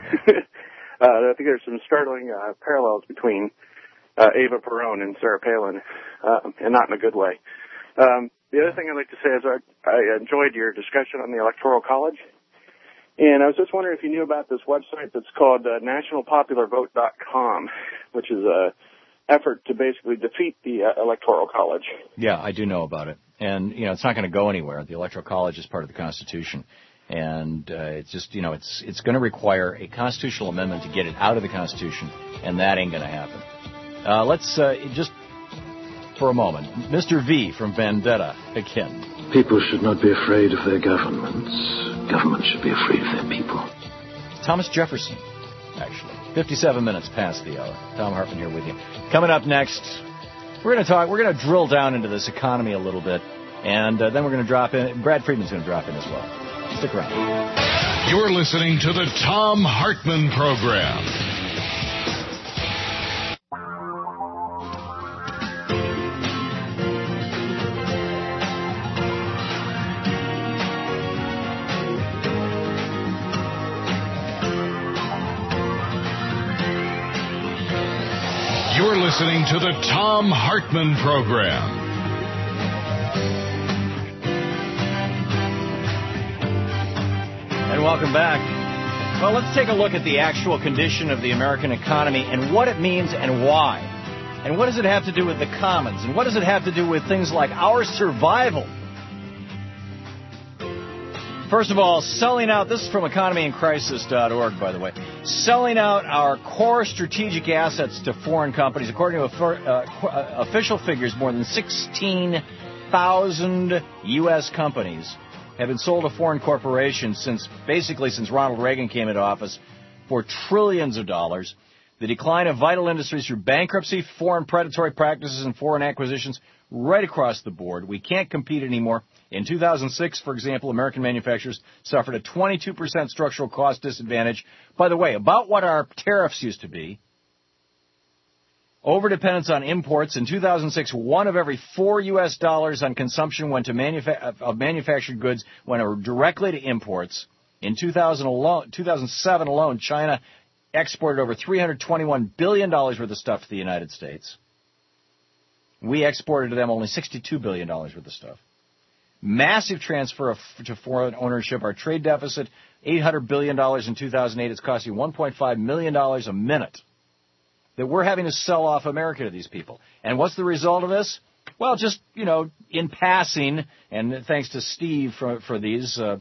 uh, I think there's some startling uh, parallels between uh, Eva Peron and Sarah Palin, uh, and not in a good way. Um, the other thing I'd like to say is I, I enjoyed your discussion on the Electoral College. And I was just wondering if you knew about this website that's called uh, national popular vote dot com, which is a effort to basically defeat the uh, Electoral College. Yeah, I do know about it. And, you know, it's not going to go anywhere. The Electoral College is part of the Constitution. And uh, it's just, you know, it's it's going to require a constitutional amendment to get it out of the Constitution, and that ain't going to happen. Uh, let's uh, just, for a moment, Mister V from Vendetta again. People should not be afraid of their governments. Governments should be afraid of their people. Thomas Jefferson, actually. fifty-seven minutes past the hour. Tom Hartman here with you. Coming up next, we're going to talk, we're going to drill down into this economy a little bit, and uh, then we're going to drop in, Brad Friedman's going to drop in as well. Stick around. You're listening to the Tom Hartman Program. You're listening to the Tom Hartman Program. And welcome back. Well, let's take a look at the actual condition of the American economy and what it means and why. And what does it have to do with the commons? And what does it have to do with things like our survival? First of all, selling out, this is from economy in crisis dot org, by the way, selling out our core strategic assets to foreign companies. According to uh, official figures, more than sixteen thousand U S companies have been sold to foreign corporations since, basically since Ronald Reagan came into office, for trillions of dollars. The decline of vital industries through bankruptcy, foreign predatory practices, and foreign acquisitions right across the board. We can't compete anymore. In two thousand six, for example, American manufacturers suffered a twenty-two percent structural cost disadvantage. By the way, about what our tariffs used to be. Overdependence on imports. In two thousand six, one of every four U S dollars on consumption went to manufa- of manufactured goods went directly to imports. In two thousand alone, two thousand seven alone, China exported over three hundred twenty-one billion dollars worth of stuff to the United States. We exported to them only sixty-two billion dollars worth of stuff. Massive transfer of, to foreign ownership. Our trade deficit, eight hundred billion dollars in two thousand eight. It's costing one point five million dollars a minute that we're having to sell off America to these people. And what's the result of this? Well, just, you know, in passing, and thanks to Steve for, for these, uh,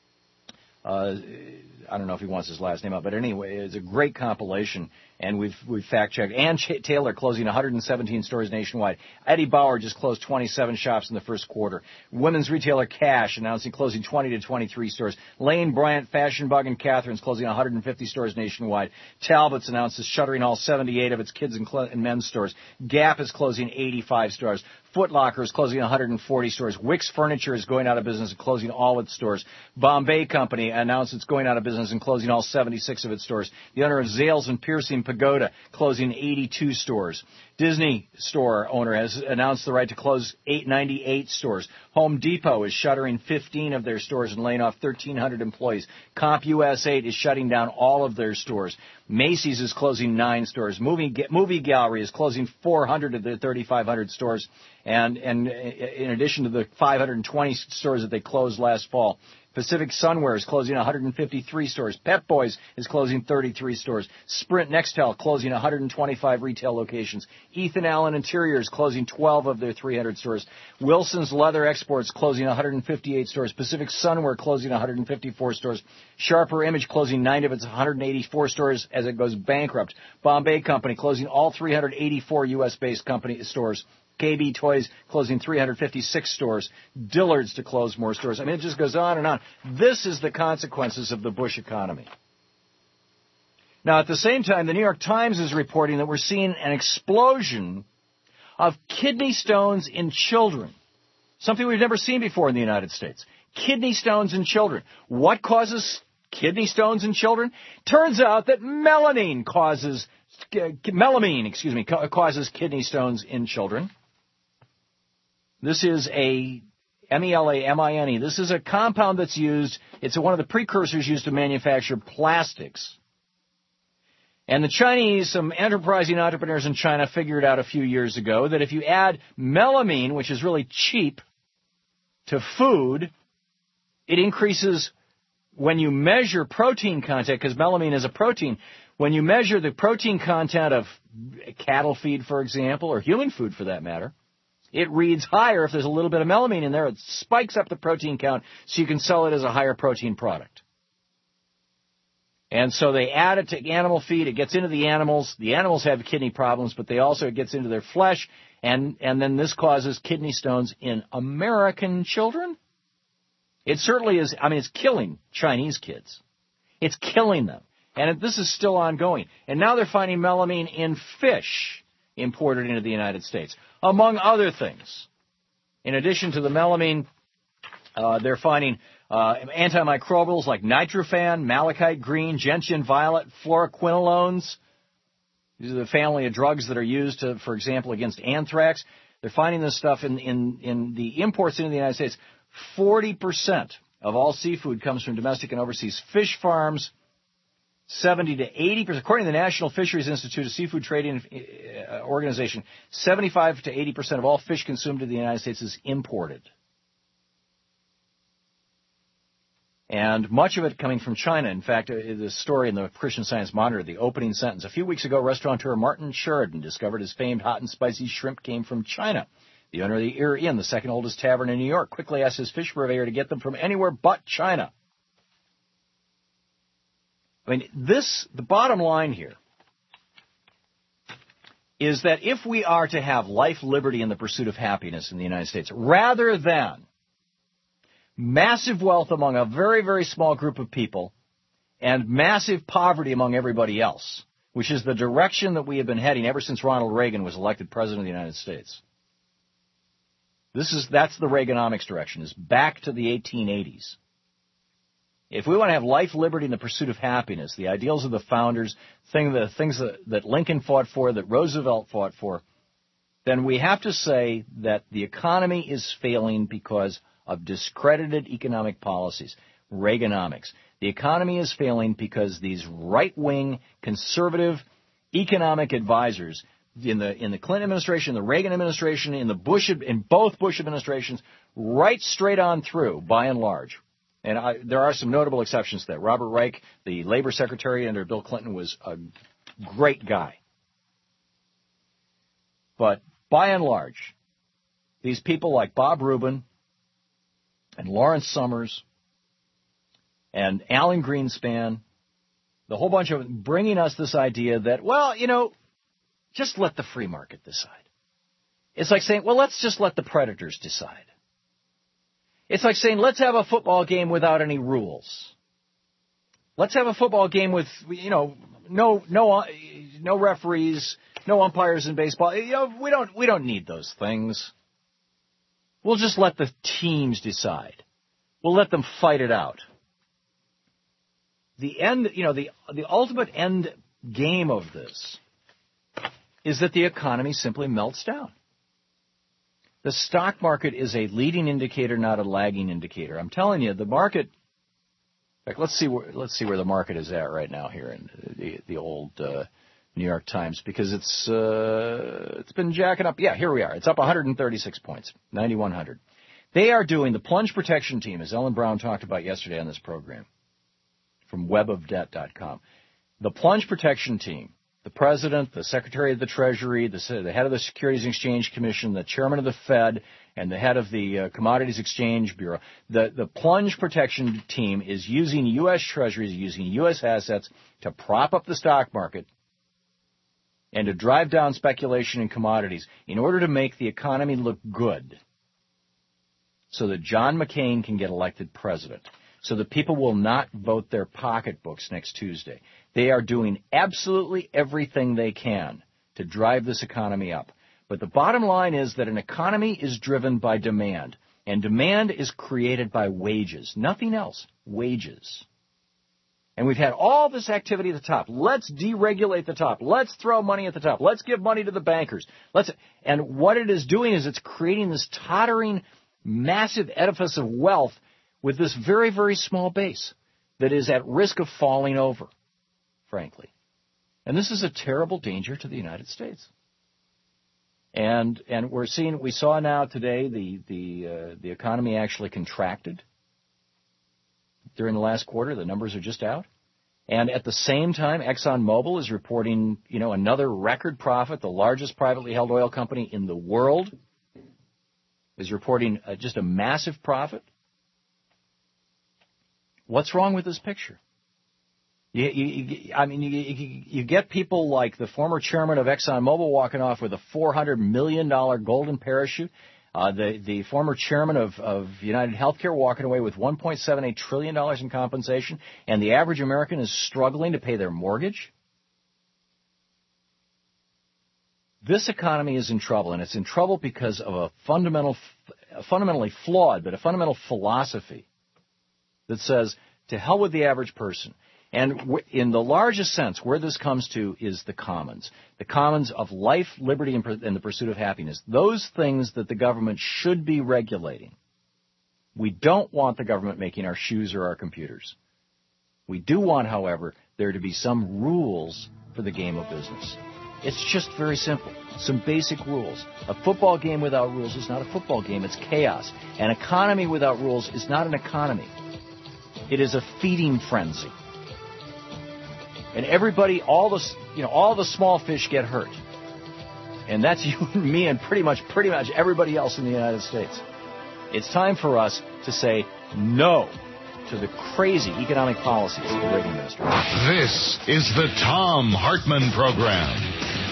uh, I don't know if he wants his last name out, but anyway, it's a great compilation, and we've we've fact-checked. Ann Ch- Taylor closing one hundred seventeen stores nationwide. Eddie Bauer just closed twenty-seven shops in the first quarter. Women's retailer Cash announcing closing twenty to twenty-three stores. Lane Bryant, Fashion Bug, and Catherine's closing one hundred fifty stores nationwide. Talbot's announces shuttering all seventy-eight of its kids and, cl- and men's stores. Gap is closing eighty-five stores. Foot Locker is closing one hundred forty stores. Wicks Furniture is going out of business and closing all its stores. Bombay Company announced it's going out of business and closing all seventy-six of its stores. The owner of Zales and Piercing Pagoda closing eighty-two stores. Disney store owner has announced the right to close eight hundred ninety-eight stores. Home Depot is shuttering fifteen of their stores and laying off thirteen hundred employees. CompUS eight is shutting down all of their stores. Macy's is closing nine stores. Movie, Movie Gallery is closing four hundred of their thirty-five hundred stores. And, and in addition to the five hundred twenty stores that they closed last fall, Pacific Sunwear is closing one hundred fifty-three stores. Pep Boys is closing thirty-three stores. Sprint Nextel closing one hundred twenty-five retail locations. Ethan Allen Interiors closing twelve of their three hundred stores. Wilson's Leather Exports closing one hundred fifty-eight stores. Pacific Sunwear closing one hundred fifty-four stores. Sharper Image closing nine of its one hundred eighty-four stores as it goes bankrupt. Bombay Company closing all three hundred eighty-four U S-based company stores. K B Toys closing three hundred fifty-six stores. Dillard's to close more stores. I mean, it just goes on and on. This is the consequences of the Bush economy. Now, at the same time, the New York Times is reporting that we're seeing an explosion of kidney stones in children, something we've never seen before in the United States. Kidney stones in children. What causes kidney stones in children? Turns out that melamine causes, melamine, excuse me, causes kidney stones in children. This is a M E L A M I N E. This is a compound that's used, it's one of the precursors used to manufacture plastics. And the Chinese, some enterprising entrepreneurs in China figured out a few years ago that if you add melamine, which is really cheap, to food, it increases when you measure protein content, because melamine is a protein. When you measure the protein content of cattle feed, for example, or human food for that matter, it reads higher if there's a little bit of melamine in there. It spikes up the protein count so you can sell it as a higher protein product. And so they add it to animal feed. It gets into the animals. The animals have kidney problems, but they also, it gets into their flesh. And, and then this causes kidney stones in American children. It certainly is. I mean, it's killing Chinese kids. It's killing them. And this is still ongoing. And now they're finding melamine in fish imported into the United States, among other things. In addition to the melamine, uh, they're finding uh, antimicrobials like nitrofen, malachite green, gentian violet, fluoroquinolones. These are the family of drugs that are used, to, for example, against anthrax. They're finding this stuff in, in, in the imports into the United States. forty percent of all seafood comes from domestic and overseas fish farms. seventy to eighty percent, according to the National Fisheries Institute, a seafood trading uh, organization, seventy-five to eighty percent of all fish consumed in the United States is imported. And much of it coming from China. In fact, uh, the story in the Christian Science Monitor, the opening sentence. A few weeks ago, restaurateur Martin Sheridan discovered his famed hot and spicy shrimp came from China. The owner of the Ear Inn, the second oldest tavern in New York, quickly asked his fish purveyor to get them from anywhere but China. I mean, this, the bottom line here is that if we are to have life, liberty, and the pursuit of happiness in the United States, rather than massive wealth among a very, very small group of people and massive poverty among everybody else, which is the direction that we have been heading ever since Ronald Reagan was elected president of the United States. This is, that's the Reaganomics direction, is back to the eighteen eighties. If we want to have life, liberty, and the pursuit of happiness, the ideals of the founders, thing, the things that, that Lincoln fought for, that Roosevelt fought for, then we have to say that the economy is failing because of discredited economic policies, Reaganomics. The economy is failing because these right-wing, conservative economic advisors in the in the Clinton administration, the Reagan administration, in the Bush, in both Bush administrations, right straight on through, by and large. And I, there are some notable exceptions to that. Robert Reich, the labor secretary under Bill Clinton, was a great guy. But by and large, these people like Bob Rubin and Lawrence Summers and Alan Greenspan, the whole bunch of them, bringing us this idea that, well, you know, just let the free market decide. It's like saying, well, let's just let the predators decide. It's like saying, let's have a football game without any rules. Let's have a football game with, you know, no no no referees, no umpires in baseball. You know, we don't we don't need those things. We'll just let the teams decide. We'll let them fight it out. The end, you know, the the ultimate end game of this is that the economy simply melts down. The stock market is a leading indicator, not a lagging indicator. I'm telling you, the market. In fact, let's see where let's see where the market is at right now here in the the old uh, New York Times, because it's uh, it's been jacking up. Yeah, here we are. It's up one hundred thirty-six points, ninety-one hundred. They are doing the plunge protection team, as Ellen Brown talked about yesterday on this program, from web of debt dot com. The plunge protection team. The president, the secretary of the Treasury, the, the head of the Securities and Exchange Commission, the chairman of the Fed, and the head of the uh, Commodities Exchange Bureau. The, the plunge protection team is using U S Treasuries, using U S assets to prop up the stock market and to drive down speculation in commodities in order to make the economy look good so that John McCain can get elected president, so that people will not vote their pocketbooks next Tuesday. They are doing absolutely everything they can to drive this economy up. But the bottom line is that an economy is driven by demand, and demand is created by wages, nothing else, wages. And we've had all this activity at the top. Let's deregulate the top. Let's throw money at the top. Let's give money to the bankers. Let's, and what it is doing is it's creating this tottering, massive edifice of wealth with this very, very small base that is at risk of falling over, frankly. And this is a terrible danger to the United States. And and we're seeing, we saw now today the the uh, the economy actually contracted during the last quarter. The numbers are just out. And at the same time, ExxonMobil is reporting, you know, another record profit. The largest privately held oil company in the world is reporting uh, just a massive profit. What's wrong with this picture? You, you, you, I mean, you, you, you get people like the former chairman of ExxonMobil walking off with a four hundred million dollars golden parachute, uh, the, the former chairman of, of United Healthcare walking away with one point seven eight trillion dollars in compensation, and the average American is struggling to pay their mortgage. This economy is in trouble, and it's in trouble because of a fundamental, a fundamentally flawed, but a fundamental philosophy that says, to hell with the average person. And in the largest sense, where this comes to is the commons. The commons of life, liberty, and the pursuit of happiness. Those things that the government should be regulating. We don't want the government making our shoes or our computers. We do want, however, there to be some rules for the game of business. It's just very simple. Some basic rules. A football game without rules is not a football game. It's chaos. An economy without rules is not an economy. It is a feeding frenzy. And everybody, all the, you know, all the small fish get hurt. And that's you and me and pretty much, pretty much everybody else in the United States. It's time for us to say no to the crazy economic policies of the Reagan administration. This is the Thom Hartmann Program.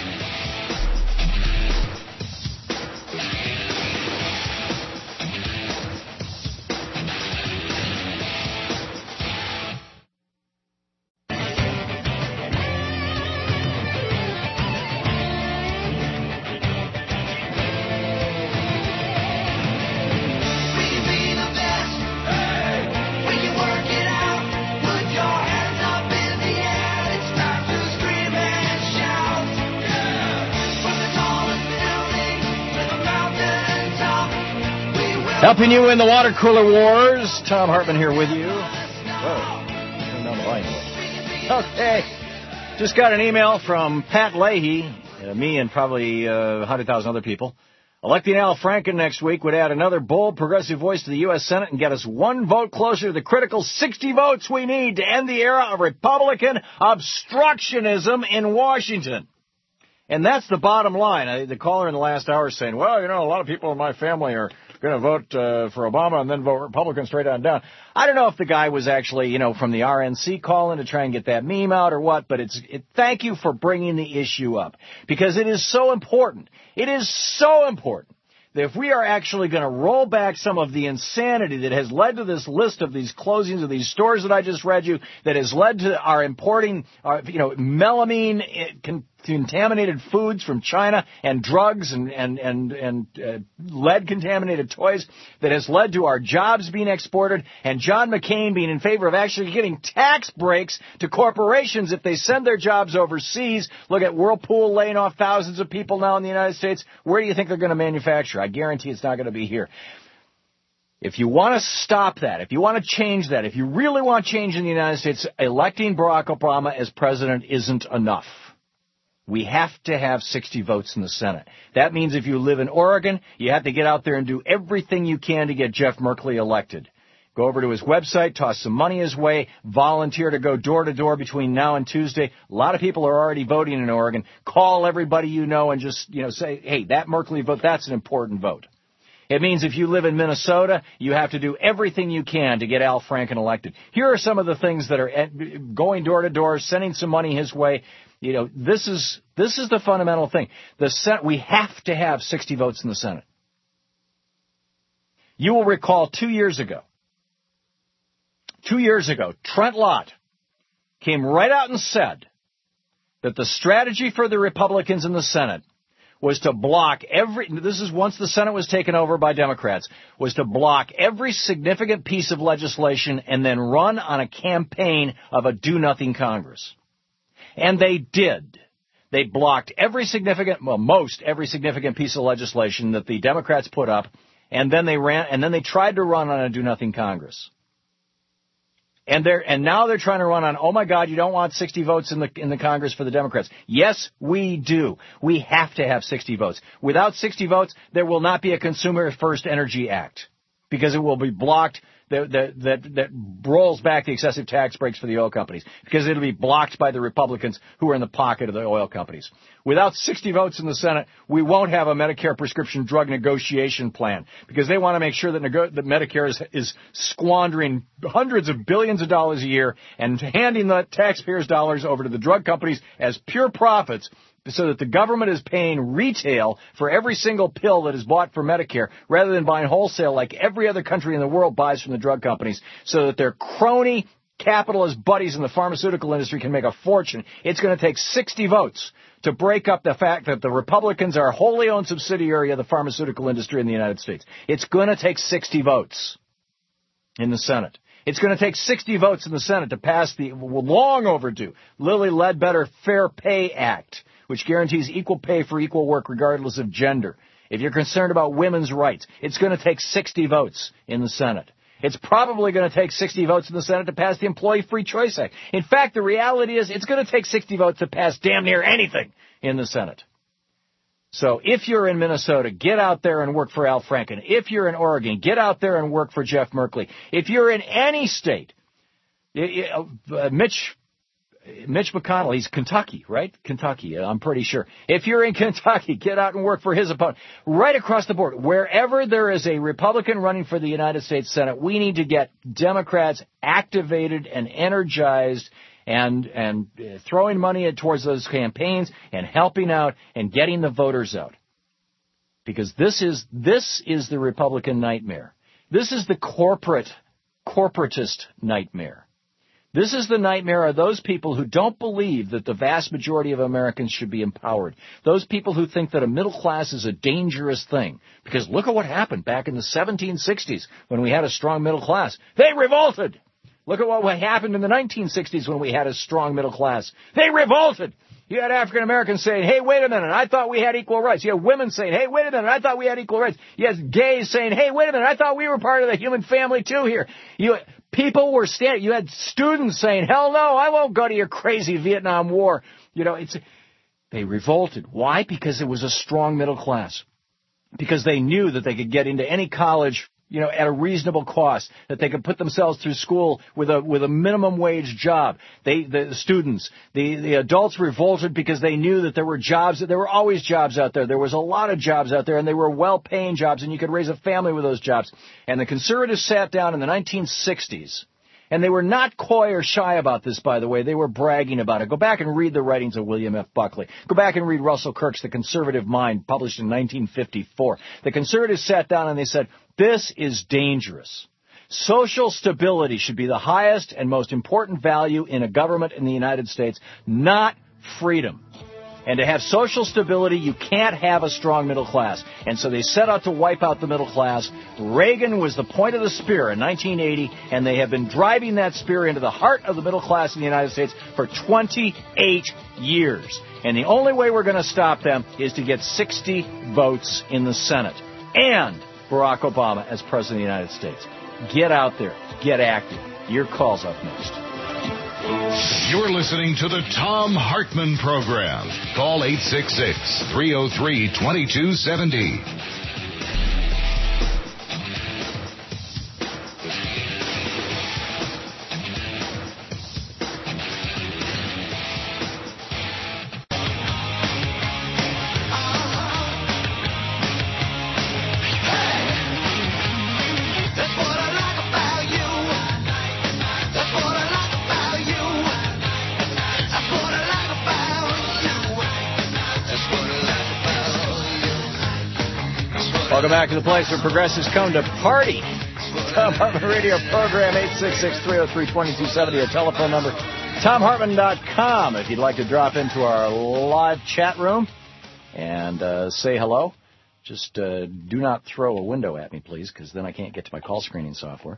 Helping you in the water cooler wars. Thom Hartmann here with you. Whoa, turn down the volume. Okay. Just got an email from Pat Leahy uh, me and probably uh, one hundred thousand other people. Electing Al Franken next week would add another bold progressive voice to the U S. Senate and get us one vote closer to the critical sixty votes we need to end the era of Republican obstructionism in Washington. And that's the bottom line. I, the caller in the last hour is saying, well, you know, a lot of people in my family are going to vote uh, for Obama and then vote Republican straight on down. I don't know if the guy was actually, you know, from the R N C calling to try and get that meme out or what, but it's it, thank you for bringing the issue up, because it is so important. It is so important that if we are actually going to roll back some of the insanity that has led to this list of these closings of these stores that I just read you, that has led to our importing, our, you know, melamine con- contaminated foods from China and drugs and and and, and uh, lead contaminated toys, that has led to our jobs being exported, and John McCain being in favor of actually getting tax breaks to corporations if they send their jobs overseas. Look at Whirlpool laying off thousands of people now in the United States. Where do you think they're going to manufacture? I guarantee it's not going to be here. If you want to stop that, if you want to change that, if you really want change in the United States, electing Barack Obama as president isn't enough. We have to have sixty votes in the Senate. That means if you live in Oregon, you have to get out there and do everything you can to get Jeff Merkley elected. Go over to his website, toss some money his way, volunteer to go door to door between now and Tuesday. A lot of people are already voting in Oregon. Call everybody you know and just, you know, say, hey, that Merkley vote, that's an important vote. It means if you live in Minnesota, you have to do everything you can to get Al Franken elected. Here are some of the things that are going door to door, sending some money his way. You know, this is this is the fundamental thing. The Senate, we have to have sixty votes in the Senate. You will recall two years ago, two years ago, Trent Lott came right out and said that the strategy for the Republicans in the Senate was to block every, this is once the Senate was taken over by Democrats, was to block every significant piece of legislation and then run on a campaign of a do-nothing Congress. And they did. They blocked every significant, well, most every significant piece of legislation that the Democrats put up, and then they ran, and then they tried to run on a do-nothing Congress. And they're, and now they're trying to run on, oh my God, you don't want sixty votes in the, in the Congress for the Democrats. Yes, we do. We have to have sixty votes. Without sixty votes, there will not be a Consumer First Energy Act, because it will be blocked. That, that, that, that rolls back the excessive tax breaks for the oil companies, because it'll be blocked by the Republicans who are in the pocket of the oil companies. Without sixty votes in the Senate, we won't have a Medicare prescription drug negotiation plan, because they want to make sure that, nego- that Medicare is, is squandering hundreds of billions of dollars a year and handing the taxpayers' dollars over to the drug companies as pure profits, so that the government is paying retail for every single pill that is bought for Medicare, rather than buying wholesale like every other country in the world buys from the drug companies, so that their crony capitalist buddies in the pharmaceutical industry can make a fortune. It's going to take sixty votes to break up the fact that the Republicans are a wholly owned subsidiary of the pharmaceutical industry in the United States. It's going to take sixty votes in the Senate. It's going to take sixty votes in the Senate to pass the long overdue Lilly Ledbetter Fair Pay Act, which guarantees equal pay for equal work regardless of gender. If you're concerned about women's rights, it's going to take sixty votes in the Senate. It's probably going to take sixty votes in the Senate to pass the Employee Free Choice Act. In fact, the reality is it's going to take sixty votes to pass damn near anything in the Senate. So if you're in Minnesota, get out there and work for Al Franken. If you're in Oregon, get out there and work for Jeff Merkley. If you're in any state, uh, Mitch... Mitch McConnell, he's Kentucky, right? Kentucky, I'm pretty sure. If you're in Kentucky, get out and work for his opponent. Right across the board, wherever there is a Republican running for the United States Senate, we need to get Democrats activated and energized and and uh, throwing money towards those campaigns and helping out and getting the voters out. Because this is this is the Republican nightmare. This is the corporate, corporatist nightmare. This is the nightmare of those people who don't believe that the vast majority of Americans should be empowered. Those people who think that a middle class is a dangerous thing. Because look at what happened back in the seventeen sixties when we had a strong middle class. They revolted! Look at what happened in the nineteen sixties when we had a strong middle class. They revolted! You had African Americans saying, hey, wait a minute, I thought we had equal rights. You had women saying, hey, wait a minute, I thought we had equal rights. You had gays saying, hey, wait a minute, I thought we were part of the human family too here. You, people were standing, you had students saying, hell no, I won't go to your crazy Vietnam War. You know, it's, They revolted. Why? Because it was a strong middle class. Because they knew that they could get into any college, you know, at a reasonable cost, that they could put themselves through school with a with a minimum wage job. They, the students, the, the adults revolted because they knew that there were jobs, that there were always jobs out there. There was a lot of jobs out there, and they were well-paying jobs, and you could raise a family with those jobs. And the conservatives sat down in the nineteen sixties, and they were not coy or shy about this, by the way. They were bragging about it. Go back and read the writings of William F. Buckley. Go back and read Russell Kirk's The Conservative Mind, published in nineteen fifty-four. The conservatives sat down and they said, this is dangerous. Social stability should be the highest and most important value in a government in the United States, not freedom. And to have social stability, you can't have a strong middle class. And so they set out to wipe out the middle class. Reagan was the point of the spear in nineteen eighty, and they have been driving that spear into the heart of the middle class in the United States for twenty-eight years. And the only way we're going to stop them is to get sixty votes in the Senate and Barack Obama as President of the United States. Get out there. Get active. Your call's up next. You're listening to the Thom Hartmann Program. Call eight six six, three oh three, two two seven oh. Welcome back to the place where progressives come to party. Thom Hartmann Radio Program, eight six six, three oh three, two two seven oh. Our telephone number, tom hartmann dot com. If you'd like to drop into our live chat room and uh, say hello, just uh, do not throw a window at me, please, because then I can't get to my call screening software.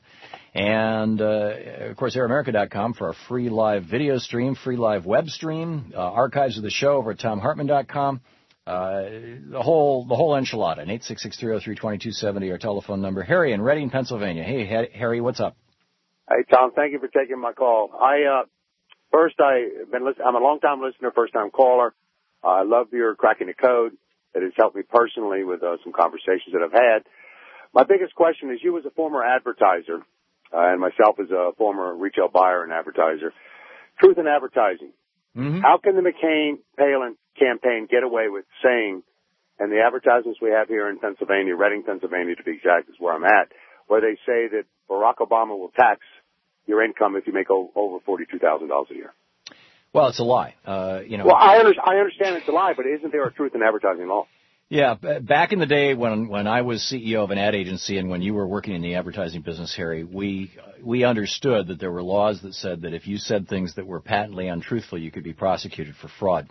And, uh, of course, air america dot com for our free live video stream, free live web stream, uh, archives of the show over at tom hartmann dot com. Uh, the whole the whole enchilada, and eight six six, three oh three, two two seven oh, our telephone number. Harry in Reading, Pennsylvania. Hey, Harry, what's up? Hey, Tom, thank you for taking my call. I uh, first, I been listen- I'm a long-time listener, first-time caller. Uh, I love your cracking the code. It has helped me personally with uh, some conversations that I've had. My biggest question is, you as a former advertiser, uh, and myself as a former retail buyer and advertiser, truth in advertising. Mm-hmm. How can the McCain-Palin campaign get away with saying, and the advertisements we have here in Pennsylvania, Reading, Pennsylvania to be exact is where I'm at, where they say that Barack Obama will tax your income if you make o- over forty-two thousand dollars a year? Well, it's a lie. Uh, you know. Well, I, under- I understand it's a lie, but isn't there a truth in advertising law? Yeah, back in the day when when I was C E O of an ad agency and when you were working in the advertising business, Harry, we we understood that there were laws that said that if you said things that were patently untruthful, you could be prosecuted for fraud.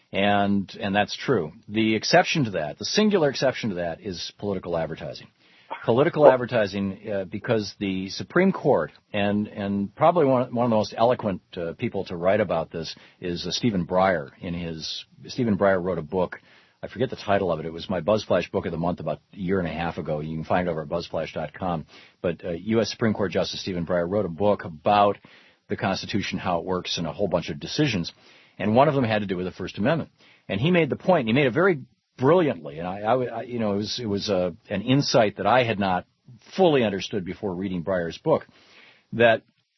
And and that's true. The exception to that, the singular exception to that, is political advertising. Political advertising, uh, because the Supreme Court, and and probably one, one of the most eloquent uh, people to write about this is uh, Stephen Breyer. In his Stephen Breyer wrote a book. I forget the title of it. It was my BuzzFlash book of the month about a year and a half ago. You can find it over at buzz flash dot com. But uh, U S Supreme Court Justice Stephen Breyer wrote a book about the Constitution, how it works, and a whole bunch of decisions. And one of them had to do with the First Amendment. And he made the point, and he made it very brilliantly. And I, I, I you know, it was it was uh, an insight that I had not fully understood before reading Breyer's book, that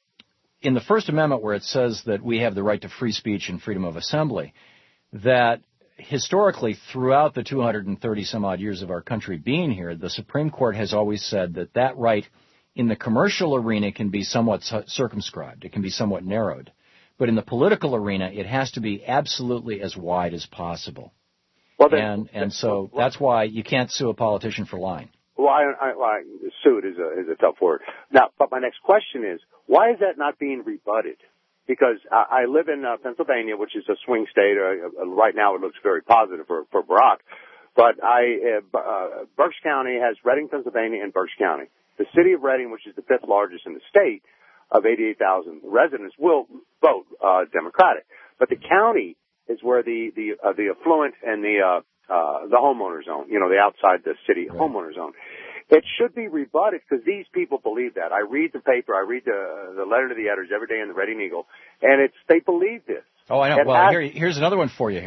in the First Amendment, where it says that we have the right to free speech and freedom of assembly, that historically, throughout the two hundred thirty some odd years of our country being here, the Supreme Court has always said that that right in the commercial arena can be somewhat circumscribed. It can be somewhat narrowed. But in the political arena, it has to be absolutely as wide as possible. Well, then, and and so that's why you can't sue a politician for lying. Well, I, I, I, sued is a, is a tough word. Now, but my next question is, why is that not being rebutted? Because I, I live in uh, Pennsylvania, which is a swing state. Uh, uh, right now, it looks very positive for, for Barack. But I, uh, uh, Berks County has Reading, Pennsylvania, and Berks County. The city of Reading, which is the fifth largest in the state, of eighty-eight thousand residents, will vote uh, Democratic. But the county is where the the uh, the affluent and the uh, uh, the homeowner zone, you know, the outside the city right. homeowner zone. It should be rebutted because these people believe that. I read the paper, I read the the letter to the editors every day in the Reading Eagle, and it's they believe this. Oh, I know. It well, has, here, here's another one for you, Harry.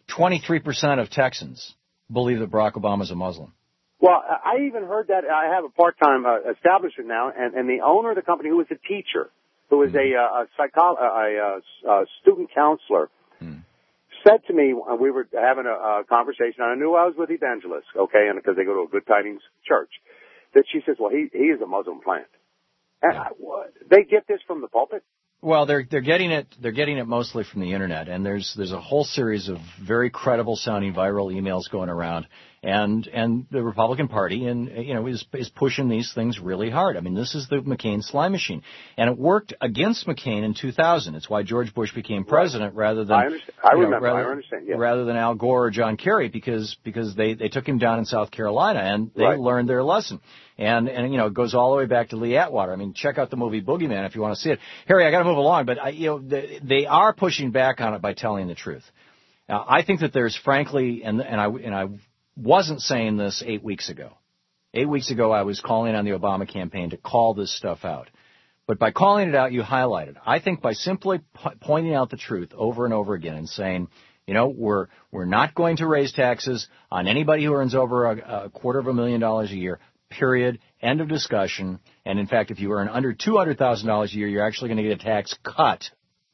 twenty-three percent of Texans believe that Barack Obama is a Muslim. Well, I even heard that. I have a part-time uh, establishment now, and, and the owner of the company, who was a teacher, who was a, uh, a, psycho- a, a, a student counselor, mm. said to me, uh, we were having a, a conversation, and I knew I was with evangelists, okay, and because they go to a Good Tidings church, that she says, well, he, he is a Muslim plant. And I, what, they get this from the pulpit? Well, they're they're getting it they're getting it mostly from the internet, and there's there's a whole series of very credible sounding viral emails going around, and and the Republican Party and you know is is pushing these things really hard. I mean, this is the McCain slime machine, and it worked against McCain in two thousand. It's why George Bush became president right. rather than I understand. I remember. Know, rather, I understand. Yeah. rather than Al Gore or John Kerry, because because they they took him down in South Carolina and they right. learned their lesson. And, and, you know, it goes all the way back to Lee Atwater. I mean, check out the movie Boogeyman if you want to see it. Harry, I got to move along, but, I, you know, they, they are pushing back on it by telling the truth. Now, I think that there's, frankly, and, and I, and I wasn't saying this eight weeks ago. Eight weeks ago, I was calling on the Obama campaign to call this stuff out. But by calling it out, you highlight it. I think by simply po- pointing out the truth over and over again and saying, you know, we're, we're not going to raise taxes on anybody who earns over a, a quarter of a million dollars a year. Period. End of discussion. And in fact, if you earn under two hundred thousand dollars a year, you're actually going to get a tax cut.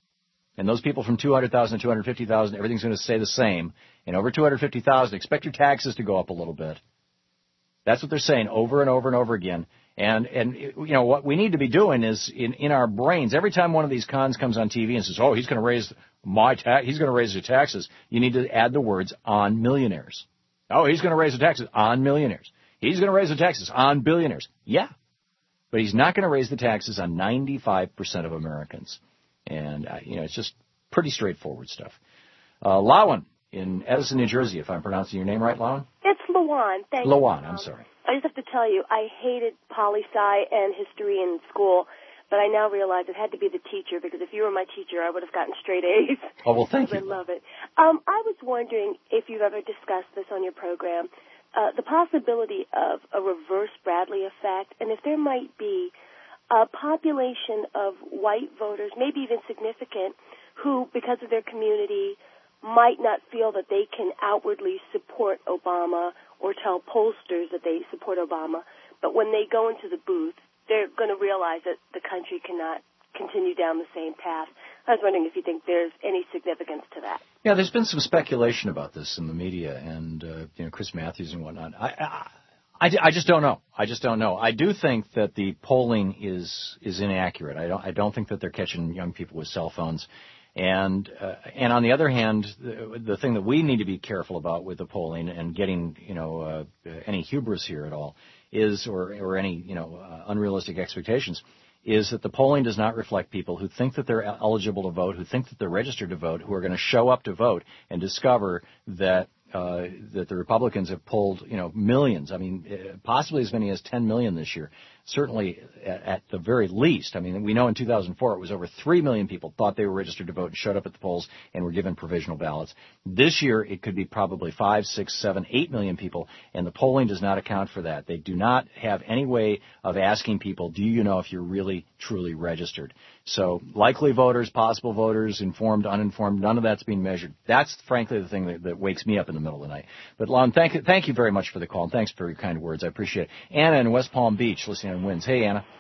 And those people from two hundred thousand dollars to two hundred fifty thousand dollars, everything's going to stay the same. And over two hundred fifty thousand dollars, expect your taxes to go up a little bit. That's what they're saying over and over and over again. And, and you know, what we need to be doing is in, in our brains, every time one of these cons comes on T V and says, oh, he's going to raise my tax, he's going to raise your taxes, you need to add the words on millionaires. Oh, he's going to raise the taxes on millionaires. He's going to raise the taxes on billionaires. Yeah. But he's not going to raise the taxes on ninety-five percent of Americans. And, uh, you know, it's just pretty straightforward stuff. Uh, Lowen in Edison, New Jersey, if I'm pronouncing your name right, Lowen? It's Lawan. Thank you. Lawan, I'm sorry. I just have to tell you, I hated poli-sci and history in school, but I now realize it had to be the teacher, because if you were my teacher, I would have gotten straight A's. Oh, well, thank you. I love it. Um, I was wondering if you've ever discussed this on your program. Uh, the possibility of a reverse Bradley effect, and if there might be a population of white voters, maybe even significant, who, because of their community, might not feel that they can outwardly support Obama or tell pollsters that they support Obama, but when they go into the booth, they're going to realize that the country cannot continue down the same path. I was wondering if you think there's any significance to that. Yeah, there's been some speculation about this in the media, and uh, you know, Chris Matthews and whatnot. I, I, I, I just don't know. I just don't know. I do think that the polling is is inaccurate. I don't I don't think that they're catching young people with cell phones, and uh, and on the other hand, the, the thing that we need to be careful about with the polling and getting you know uh, any hubris here at all is or or any you know uh, unrealistic expectations. Is that the polling does not reflect people who think that they're eligible to vote, who think that they're registered to vote, who are going to show up to vote and discover that uh, that the Republicans have pulled, you know, millions. I mean, possibly as many as ten million this year. Certainly, at, at the very least. I mean, we know in two thousand four it was over three million people thought they were registered to vote and showed up at the polls and were given provisional ballots. This year, it could be probably five, six, seven, eight million people, and the polling does not account for that. They do not have any way of asking people, do you know if you're really, truly registered? So likely voters, possible voters, informed, uninformed, none of that's being measured. That's, frankly, the thing that, that wakes me up in the middle of the night. But, Lon, thank you, thank you very much for the call, and thanks for your kind words. I appreciate it. Anna in West Palm Beach, listening on Winds. Hey, Anna.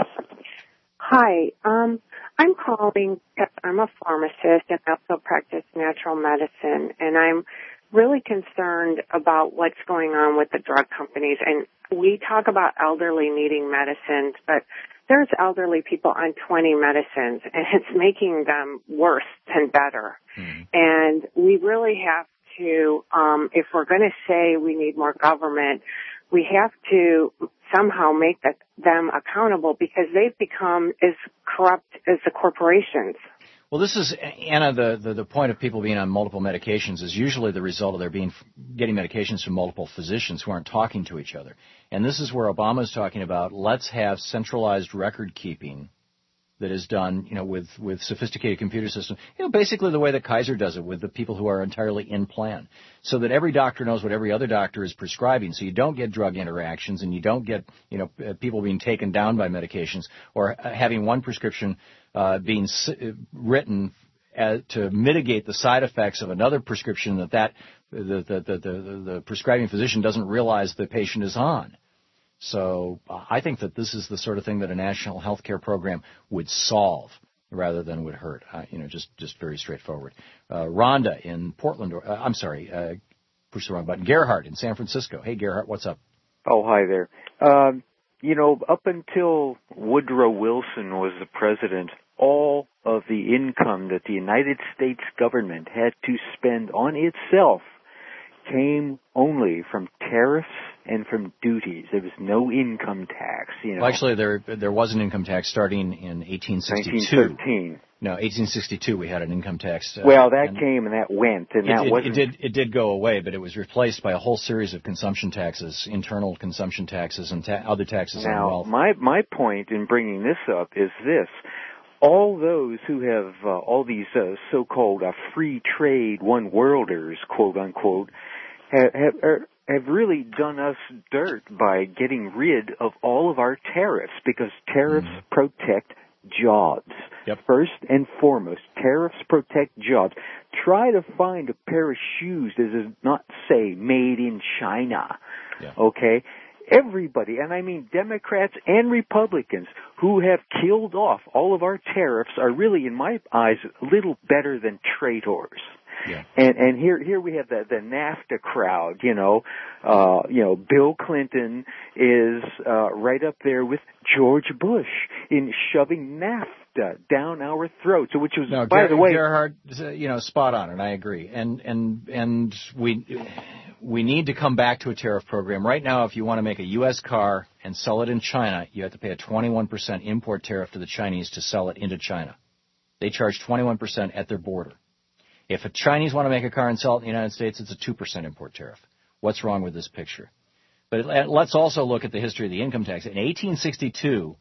Hi. Um, I'm calling because I'm a pharmacist and I also practice natural medicine, and I'm really concerned about what's going on with the drug companies. And we talk about elderly needing medicines, but there's elderly people on twenty medicines, and it's making them worse than better. Mm-hmm. And we really have to, um, if we're going to say we need more government, we have to somehow make that, them accountable, because they've become as corrupt as the corporations. Well, this is, Anna, the, the, the point of people being on multiple medications is usually the result of their being getting medications from multiple physicians who aren't talking to each other. And this is where Obama is talking about, let's have centralized record keeping that is done, you know, with, with sophisticated computer systems, you know, basically the way that Kaiser does it with the people who are entirely in plan, so that every doctor knows what every other doctor is prescribing, so you don't get drug interactions and you don't get, you know, people being taken down by medications or having one prescription uh, being s- written uh, to mitigate the side effects of another prescription that that the the, the the the prescribing physician doesn't realize the patient is on. So uh, I think that this is the sort of thing that a national health care program would solve rather than would hurt. Uh, you know, just just very straightforward. Uh, Rhonda in Portland, or, uh, I'm sorry, uh, push the wrong button. Gerhardt in San Francisco. Hey, Gerhardt, what's up? Oh, hi there. Um, you know, up until Woodrow Wilson was the president, all of the income that the United States government had to spend on itself came only from tariffs and from duties. There was no income tax. You know, well, actually, there there was an income tax starting in eighteen sixty-two. nineteen thirteen. No, eighteen sixty-two. We had an income tax. Uh, well, that came and that went, and it, that it, wasn't. It did it did go away, but it was replaced by a whole series of consumption taxes, internal consumption taxes, and ta- other taxes now, on wealth. my my point in bringing this up is this. All those who have uh, all these uh, so-called uh, free trade one-worlders, quote unquote, have, have, are, have really done us dirt by getting rid of all of our tariffs, because tariffs mm. protect jobs. Yep. First and foremost, tariffs protect jobs. Try to find a pair of shoes that does not say made in China. Yeah. Okay? Everybody, and I mean Democrats and Republicans, who have killed off all of our tariffs are really, in my eyes, a little better than traitors. Yeah. And and here here we have the the NAFTA crowd, you know, uh, you know, Bill Clinton is uh, right up there with George Bush in shoving NAFTA down our throats, which was, no, by Ger- the way, Gerhard, you know, spot on, and I agree. And and and we we need to come back to a tariff program. Right now, if you want to make a U S car and sell it in China, you have to pay a twenty-one percent import tariff to the Chinese to sell it into China. They charge twenty-one percent at their border. If a Chinese want to make a car and sell it in the United States, it's a two percent import tariff. What's wrong with this picture? But let's also look at the history of the income tax. In eighteen sixty-two,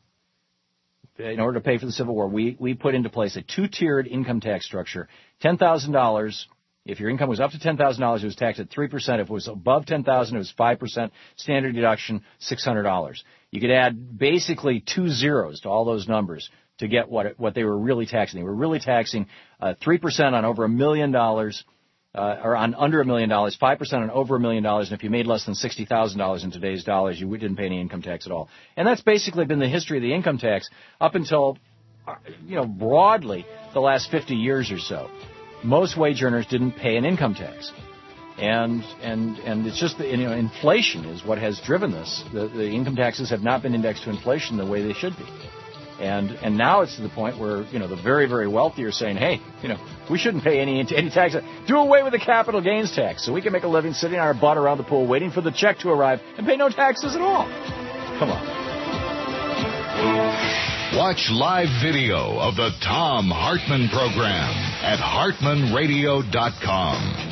in order to pay for the Civil War, we, we put into place a two-tiered income tax structure. ten thousand dollars, if your income was up to ten thousand dollars, it was taxed at three percent. If it was above ten thousand dollars, it was five percent. Standard deduction, six hundred dollars. You could add basically two zeros to all those numbers to get what it, what they were really taxing. They were really taxing uh, three percent on over a million dollars, uh, or on under a million dollars, five percent on over a million dollars, and if you made less than sixty thousand dollars in today's dollars, you didn't pay any income tax at all. And that's basically been the history of the income tax up until, you know, broadly the last fifty years or so. Most wage earners didn't pay an income tax. And and and it's just, the, you know, inflation is what has driven this. The, the income taxes have not been indexed to inflation the way they should be. And and now it's to the point where, you know, the very, very wealthy are saying, hey, you know, we shouldn't pay any any tax. Do away with the capital gains tax so we can make a living sitting on our butt around the pool waiting for the check to arrive and pay no taxes at all. Come on. Watch live video of the Thom Hartmann program at hartmann radio dot com.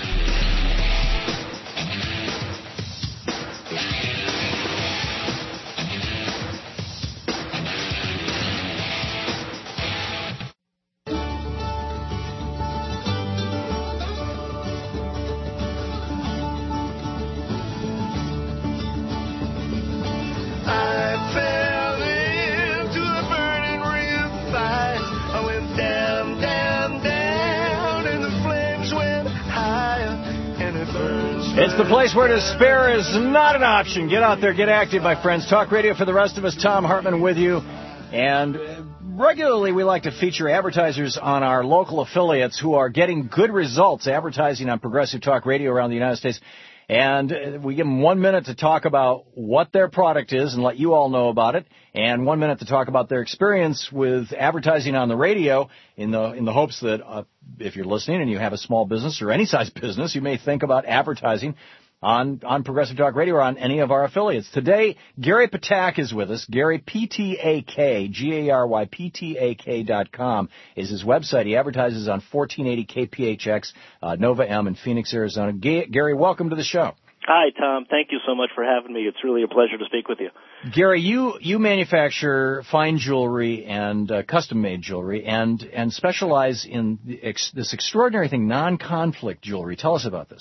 It's the place where despair is not an option. Get out there, get active, my friends. Talk radio for the rest of us. Thom Hartmann with you. And regularly we like to feature advertisers on our local affiliates who are getting good results advertising on Progressive Talk Radio around the United States. And we give them one minute to talk about what their product is and let you all know about it, and one minute to talk about their experience with advertising on the radio in the in the hopes that uh, if you're listening and you have a small business or any size business, you may think about advertising on, on Progressive Talk Radio or on any of our affiliates. Today, Gary Patak is with us. Gary, P T A K, G A R Y, P T A K dot com is his website. He advertises on fourteen eighty K P H X, uh, Nova M in Phoenix, Arizona. G- Gary, welcome to the show. Hi, Tom. Thank you so much for having me. It's really a pleasure to speak with you. Gary, you, you manufacture fine jewelry and uh, custom-made jewelry and, and specialize in the ex- this extraordinary thing, non-conflict jewelry. Tell us about this.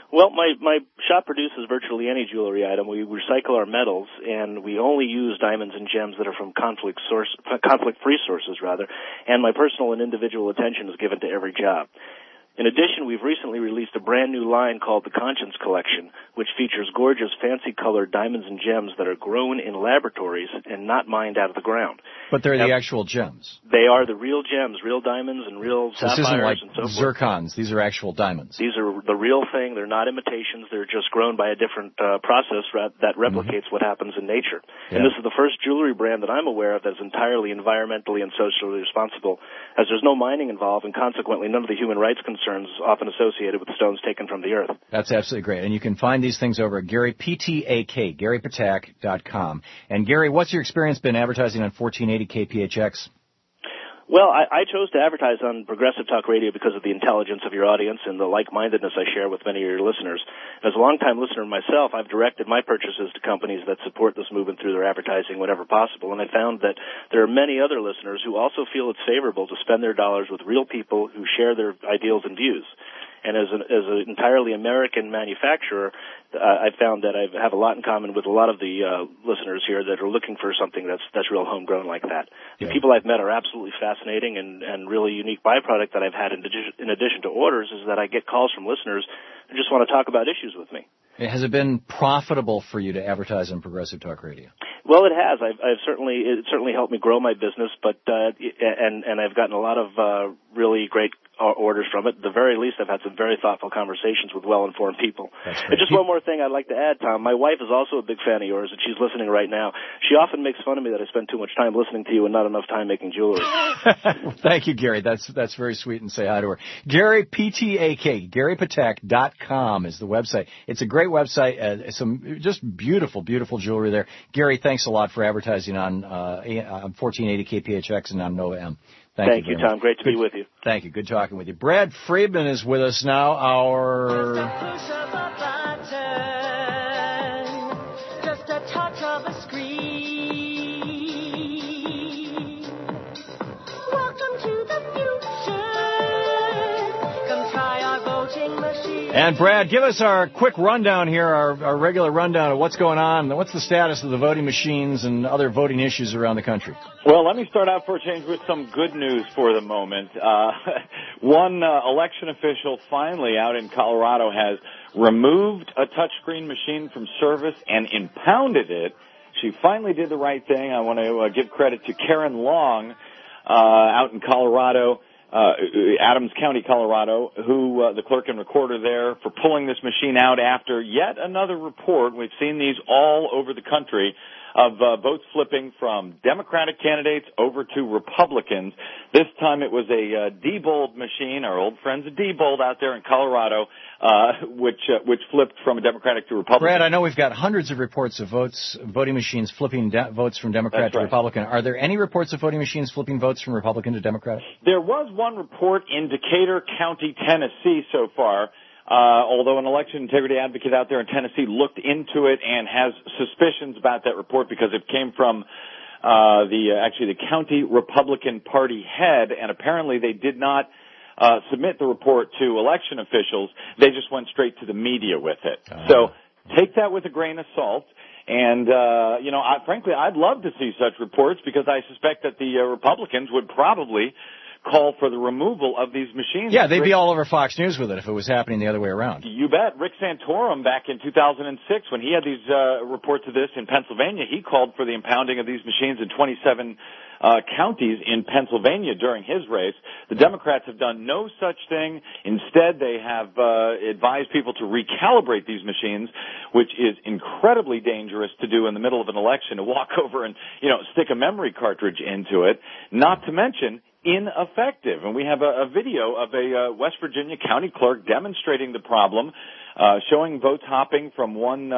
Well, my, my shop produces virtually any jewelry item. We recycle our metals, and we only use diamonds and gems that are from conflict source, conflict-free sources, rather, and my personal and individual attention is given to every job. In addition, we've recently released a brand new line called the Conscience Collection, which features gorgeous, fancy-colored diamonds and gems that are grown in laboratories and not mined out of the ground. But they're now, the actual gems. They are the real gems, real diamonds and real so sapphires this isn't like and so forth. zircons. These are actual diamonds. These are the real thing. They're not imitations. They're just grown by a different uh, process ra- that replicates mm-hmm. what happens in nature. Yeah. And this is the first jewelry brand that I'm aware of that's entirely environmentally and socially responsible, as there's no mining involved and consequently none of the human rights concerns often associated with stones taken from the earth. That's absolutely great. And you can find these things over at Gary, P T A K, Gary Patak dot com. And Gary, what's your experience been advertising on fourteen eighty K P H X? Well, I, I chose to advertise on Progressive Talk Radio because of the intelligence of your audience and the like-mindedness I share with many of your listeners. As a long-time listener myself, I've directed my purchases to companies that support this movement through their advertising whenever possible, and I found that there are many other listeners who also feel it's favorable to spend their dollars with real people who share their ideals and views. And as an, as an entirely American manufacturer, uh, I found that I have a lot in common with a lot of the uh, listeners here that are looking for something that's that's real homegrown like that. Yeah. The people I've met are absolutely fascinating, and, and really unique byproduct that I've had in addition, in addition to orders is that I get calls from listeners who just want to talk about issues with me. Has it been profitable for you to advertise on Progressive Talk Radio? Well, it has. I've, I've certainly it certainly helped me grow my business, but uh, and and I've gotten a lot of uh, really great orders from it. At the very least, I've had some very thoughtful conversations with well-informed people. And just one more thing I'd like to add, Tom. My wife is also a big fan of yours, and she's listening right now. She often makes fun of me that I spend too much time listening to you and not enough time making jewelry. Thank you, Gary. That's that's very sweet, and say hi to her. Gary, P T A K, Gary Patak dot com is the website. It's a great website. Uh, some just beautiful, beautiful jewelry there. Gary, thanks a lot for advertising on uh, fourteen eighty K P H X and on Nova M. Thank, Thank you, you Tom. Much. Great to good, be with you. Thank you. Good talking with you. Brad Friedman is with us now. Our just a touch of a screen. Welcome to the future. Come try our voting machine. And Brad, give us our quick rundown here, our, our regular rundown of what's going on. What's the status of the voting machines and other voting issues around the country? Well, let me start out for a change with some good news for the moment. Uh, one uh, election official finally out in Colorado has removed a touchscreen machine from service and impounded it. She finally did the right thing. I want to uh, give credit to Karen Long uh, out in Colorado, uh, Adams County, Colorado, who uh, the clerk and recorder there, for pulling this machine out after yet another report. We've seen these all over the country of uh, votes flipping from Democratic candidates over to Republicans. This time it was a uh, Diebold machine, our old friends at Diebold out there in Colorado, uh, which uh, which flipped from a Democratic to Republican. Brad, I know we've got hundreds of reports of votes, voting machines flipping de- votes from Democrat That's to right. Republican. Are there any reports of voting machines flipping votes from Republican to Democrat? There was one report in Decatur County, Tennessee so far. Uh, although an election integrity advocate out there in Tennessee looked into it and has suspicions about that report because it came from uh, the uh, actually the county Republican Party head, and apparently they did not uh, submit the report to election officials. They just went straight to the media with it. Uh-huh. So take that with a grain of salt. And, uh, you know, I, frankly, I'd love to see such reports because I suspect that the uh, Republicans would probably call for the removal of these machines. Yeah, they'd Rick, be all over Fox News with it if it was happening the other way around. You bet. Rick Santorum, back in two thousand six, when he had these uh, reports of this in Pennsylvania, he called for the impounding of these machines in twenty-seven uh, counties in Pennsylvania during his race. The Democrats have done no such thing. Instead, they have uh, advised people to recalibrate these machines, which is incredibly dangerous to do in the middle of an election, to walk over and, you know, stick a memory cartridge into it. Not to mention ineffective. And we have a, a video of a uh, West Virginia county clerk demonstrating the problem, uh, showing votes hopping from one uh,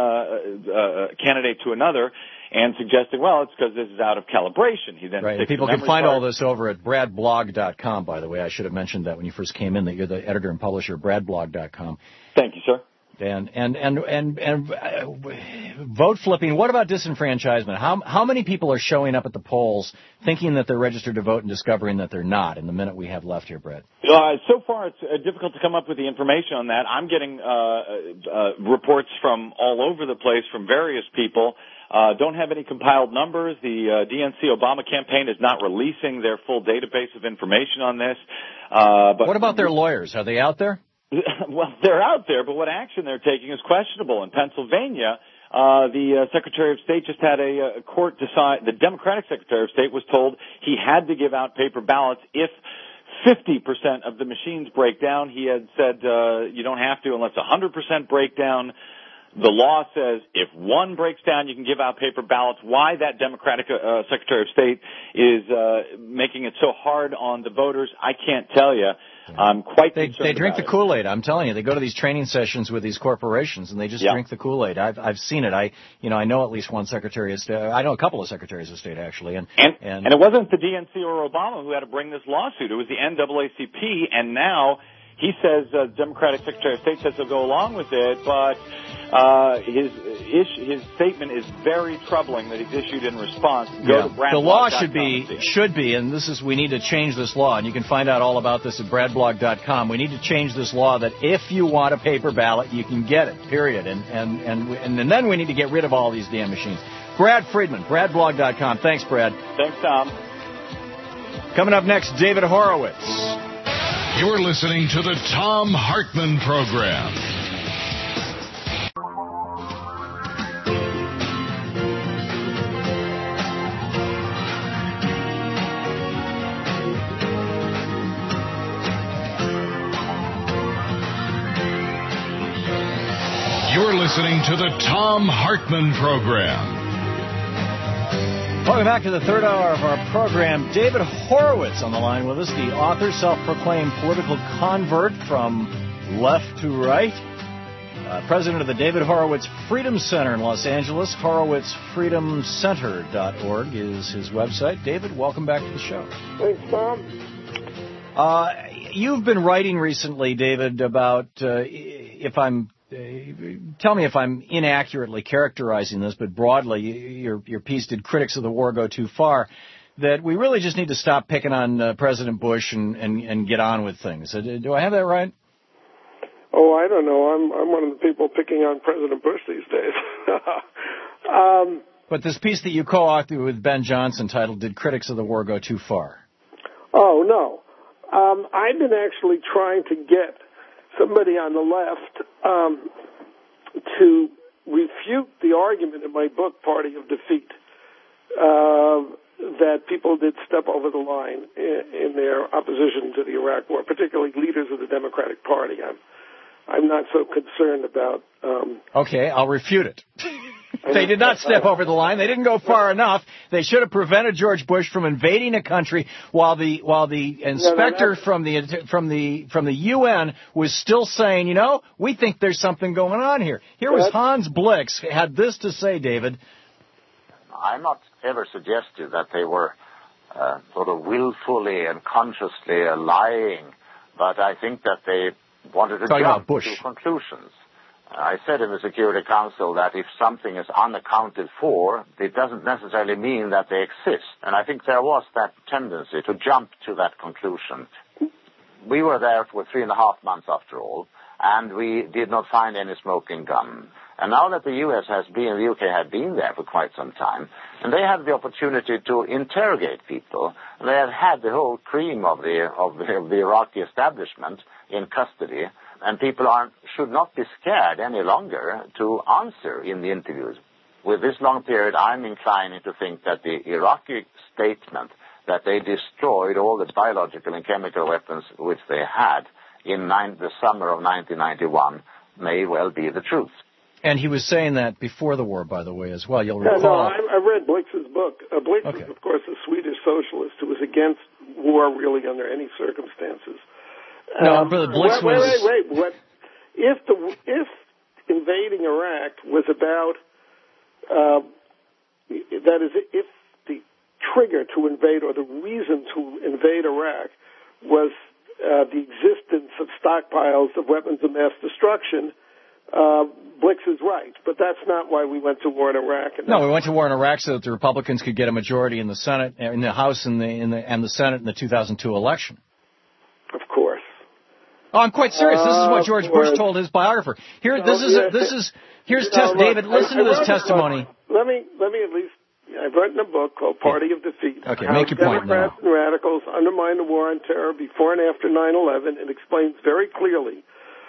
uh, candidate to another, and suggesting, well, it's because this is out of calibration. He then right. People can find card. all this over at brad blog dot com, by the way. I should have mentioned that when you first came in, that you're the editor and publisher of brad blog dot com. Thank you, sir. And and and and, and uh, vote flipping. What about disenfranchisement? How how many people are showing up at the polls thinking that they're registered to vote and discovering that they're not? In the minute we have left here, Brad. Uh, so far, it's uh, difficult to come up with the information on that. I'm getting uh, uh, reports from all over the place from various people. Uh, don't have any compiled numbers. The uh, D N C Obama campaign is not releasing their full database of information on this. Uh, but what about their lawyers? Are they out there? Well, they're out there, but what action they're taking is questionable. In Pennsylvania, uh, the uh, Secretary of State just had a, a court decide, the Democratic Secretary of State was told he had to give out paper ballots if fifty percent of the machines break down. He had said, uh, you don't have to unless one hundred percent break down. The law says if one breaks down, you can give out paper ballots. Why that Democratic uh, Secretary of State is uh, making it so hard on the voters, I can't tell you. I'm quite they, concerned They drink about the Kool-Aid. I'm telling you, they go to these training sessions with these corporations, and they just yeah. drink the Kool-Aid. I've I've seen it. I you know I know at least one Secretary of State. I know a couple of Secretaries of State actually, and and, and, and it wasn't the D N C or Obama who had to bring this lawsuit. It was the N double A C P, and now he says uh, Democratic Secretary of State says he'll go along with it, but uh, his ish, his statement is very troubling that he's issued in response. Go yeah. to Brad the law Blog should be should be, and this is we need to change this law, and you can find out all about this at brad blog dot com. We need to change this law that if you want a paper ballot, you can get it. Period. And and and and, and then we need to get rid of all these damn machines. Brad Friedman, brad blog dot com. Thanks, Brad. Thanks, Tom. Coming up next, David Horowitz. You're listening to the Tom Hartman Program. You're listening to the Tom Hartman Program. Welcome back to the third hour of our program. David Horowitz on the line with us, the author, self-proclaimed political convert from left to right, uh, president of the David Horowitz Freedom Center in Los Angeles. horowitz freedom center dot org is his website. David, welcome back to the show. Thanks, Tom. Uh, you've been writing recently, David, about, uh, if I'm Uh, tell me if I'm inaccurately characterizing this, but broadly, your your piece, Did Critics of the War Go Too Far? That we really just need to stop picking on uh, President Bush and, and, and get on with things. Uh, do I have that right? Oh, I don't know. I'm I'm one of the people picking on President Bush these days. um, but this piece that you co-authored with Ben Johnson titled, Did Critics of the War Go Too Far? Oh, no. Um, I've been actually trying to get somebody on the left um, to refute the argument in my book, Party of Defeat, uh, that people did step over the line in, in their opposition to the Iraq War, particularly leaders of the Democratic Party. I'm, I'm not so concerned about... Um, okay, I'll refute it. They did not step over the line. They didn't go far enough. They should have prevented George Bush from invading a country while the while the inspector no, no, from the from the from the U N was still saying, you know, we think there's something going on here. Here was Hans Blix had this to say, David. I'm not ever suggested that they were uh, sort of willfully and consciously uh, lying, but I think that they wanted to Talking jump about Bush. to conclusions. I said in the Security Council that if something is unaccounted for, it doesn't necessarily mean that they exist. And I think there was that tendency to jump to that conclusion. We were there for three and a half months after all, and we did not find any smoking gun. And now that the U S has been, the U K had been there for quite some time, and they had the opportunity to interrogate people, they had had the whole cream of the, of the, of the Iraqi establishment in custody, and people aren't, should not be scared any longer to answer in the interviews. With this long period, I'm inclining to think that the Iraqi statement that they destroyed all the biological and chemical weapons which they had in nine, the summer of nineteen ninety-one may well be the truth. And he was saying that before the war, by the way, as well. You'll yeah, recall. No, I, I read Blix's book. Uh, Blix okay. is, of course, a Swedish socialist who was against war really under any circumstances. No, um, Brother Blix wait, was... Wait, wait, wait. What, if, the, if invading Iraq was about, uh, that is, if the trigger to invade or the reason to invade Iraq was uh, the existence of stockpiles of weapons of mass destruction, uh, Blix is right, but that's not why we went to war in Iraq. And no, we went to war in Iraq so that the Republicans could get a majority in the Senate, in the House, and the, in the and the Senate in the two thousand two election. Of course. Oh, I'm quite serious. This is what George Bush told his biographer. Here, No, this is yeah, this is here's no, test. look, David, listen I, to I this testimony. Let me let me at least. I've written a book called Party of Defeat. Okay, How make your point Democrats now. and radicals undermine the war on terror before and after nine eleven. It explains very clearly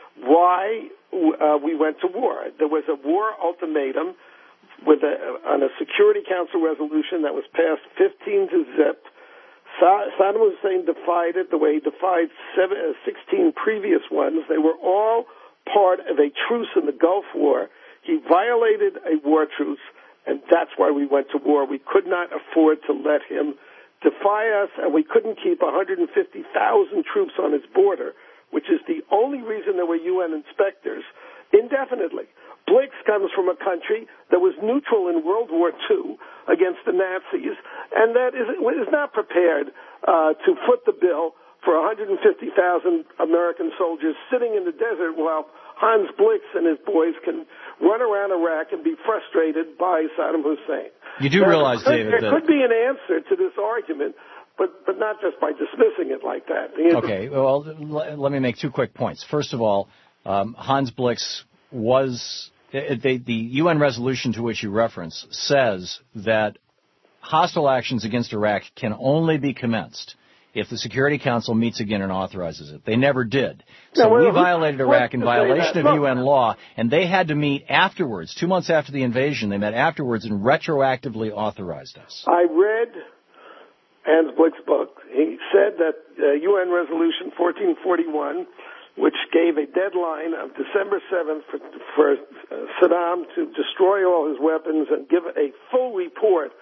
why uh, we went to war. There was a war ultimatum with a, on a Security Council resolution that was passed fifteen to zip. Sa- Saddam Hussein defied it the way he defied seven, uh, sixteen previous ones. They were all part of a truce in the Gulf War. He violated a war truce, and that's why we went to war. We could not afford to let him defy us, and we couldn't keep one hundred fifty thousand troops on his border, which is the only reason there were U N inspectors indefinitely. Blix comes from a country that was neutral in World War Two against the Nazis, and that is, is not prepared uh, to foot the bill for one hundred fifty thousand American soldiers sitting in the desert while Hans Blix and his boys can run around Iraq and be frustrated by Saddam Hussein. You do now, realize, there, David, there that... could be an answer to this argument, but but not just by dismissing it like that. The answer- Okay, well, l- let me make two quick points. First of all, um, Hans Blix was... They, the U N resolution to which you reference says that hostile actions against Iraq can only be commenced if the Security Council meets again and authorizes it. They never did. So no, well, we violated Iraq in violation of Look, U N law, and they had to meet afterwards, two months after the invasion. They met afterwards and retroactively authorized us. I read Hans Blitz's book. He said that uh, U N Resolution fourteen forty-one, which gave a deadline of December seventh for, for uh, Saddam to destroy all his weapons and give a full report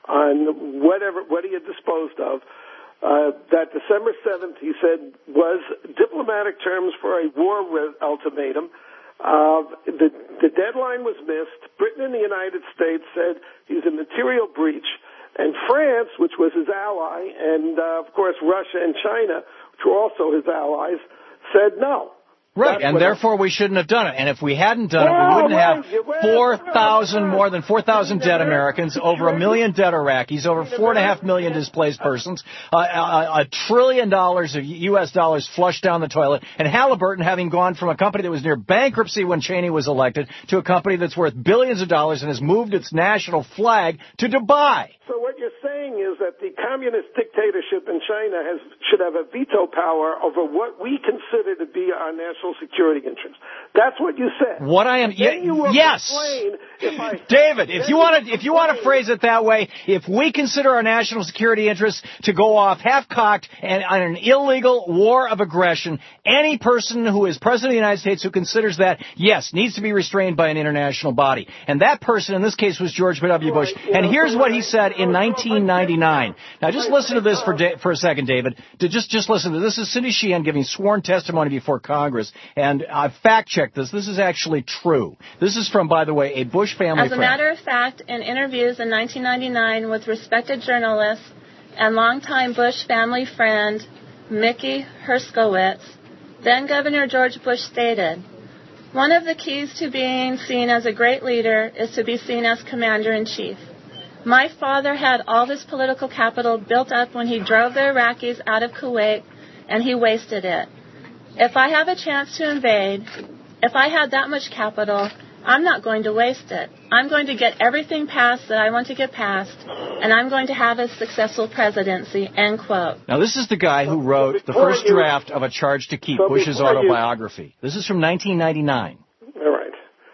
on whatever what he had disposed of. Uh, that December seventh, he said, was diplomatic terms for a war re- ultimatum. Uh, the, the deadline was missed. Britain and the United States said he's a material breach. And France, which was his ally, and, uh, of course, Russia and China, which were also his allies, said no. Right, That's and therefore we shouldn't have done it. And if we hadn't done well, it, we wouldn't right, have well, four thousand, more than four thousand dead Americans, over a million dead Iraqis, over four and a half million displaced persons, uh, a, a trillion dollars of U S dollars flushed down the toilet, and Halliburton having gone from a company that was near bankruptcy when Cheney was elected to a company that's worth billions of dollars and has moved its national flag to Dubai. So what you're saying is that the communist dictatorship in China has should have a veto power over what we consider to be our national security interests. That's what you said. What I am, Then you will yes, complain if I, David. If you want to, if you want to phrase it that way, if we consider our national security interests to go off half-cocked and on an illegal war of aggression, any person who is president of the United States who considers that, yes, needs to be restrained by an international body. And that person in this case was George W. Bush. And here's what he said in nineteen ninety-nine. Now, just listen to this for da- for a second, David. To just just listen to this. This is Cindy Sheehan giving sworn testimony before Congress, and I fact-checked this. This is actually true. This is from, by the way, a Bush family As a friend. matter of fact, in interviews in nineteen ninety-nine with respected journalists and longtime Bush family friend Mickey Herskowitz, then Governor George Bush stated, "One of the keys to being seen as a great leader is to be seen as commander-in-chief. My father had all his political capital built up when he drove the Iraqis out of Kuwait, and he wasted it. If I have a chance to invade, if I had that much capital, I'm not going to waste it. I'm going to get everything passed that I want to get passed, and I'm going to have a successful presidency," end quote. Now, this is the guy who wrote the first draft of A Charge to Keep, so Bush's before you- autobiography. This is from nineteen ninety-nine. All right.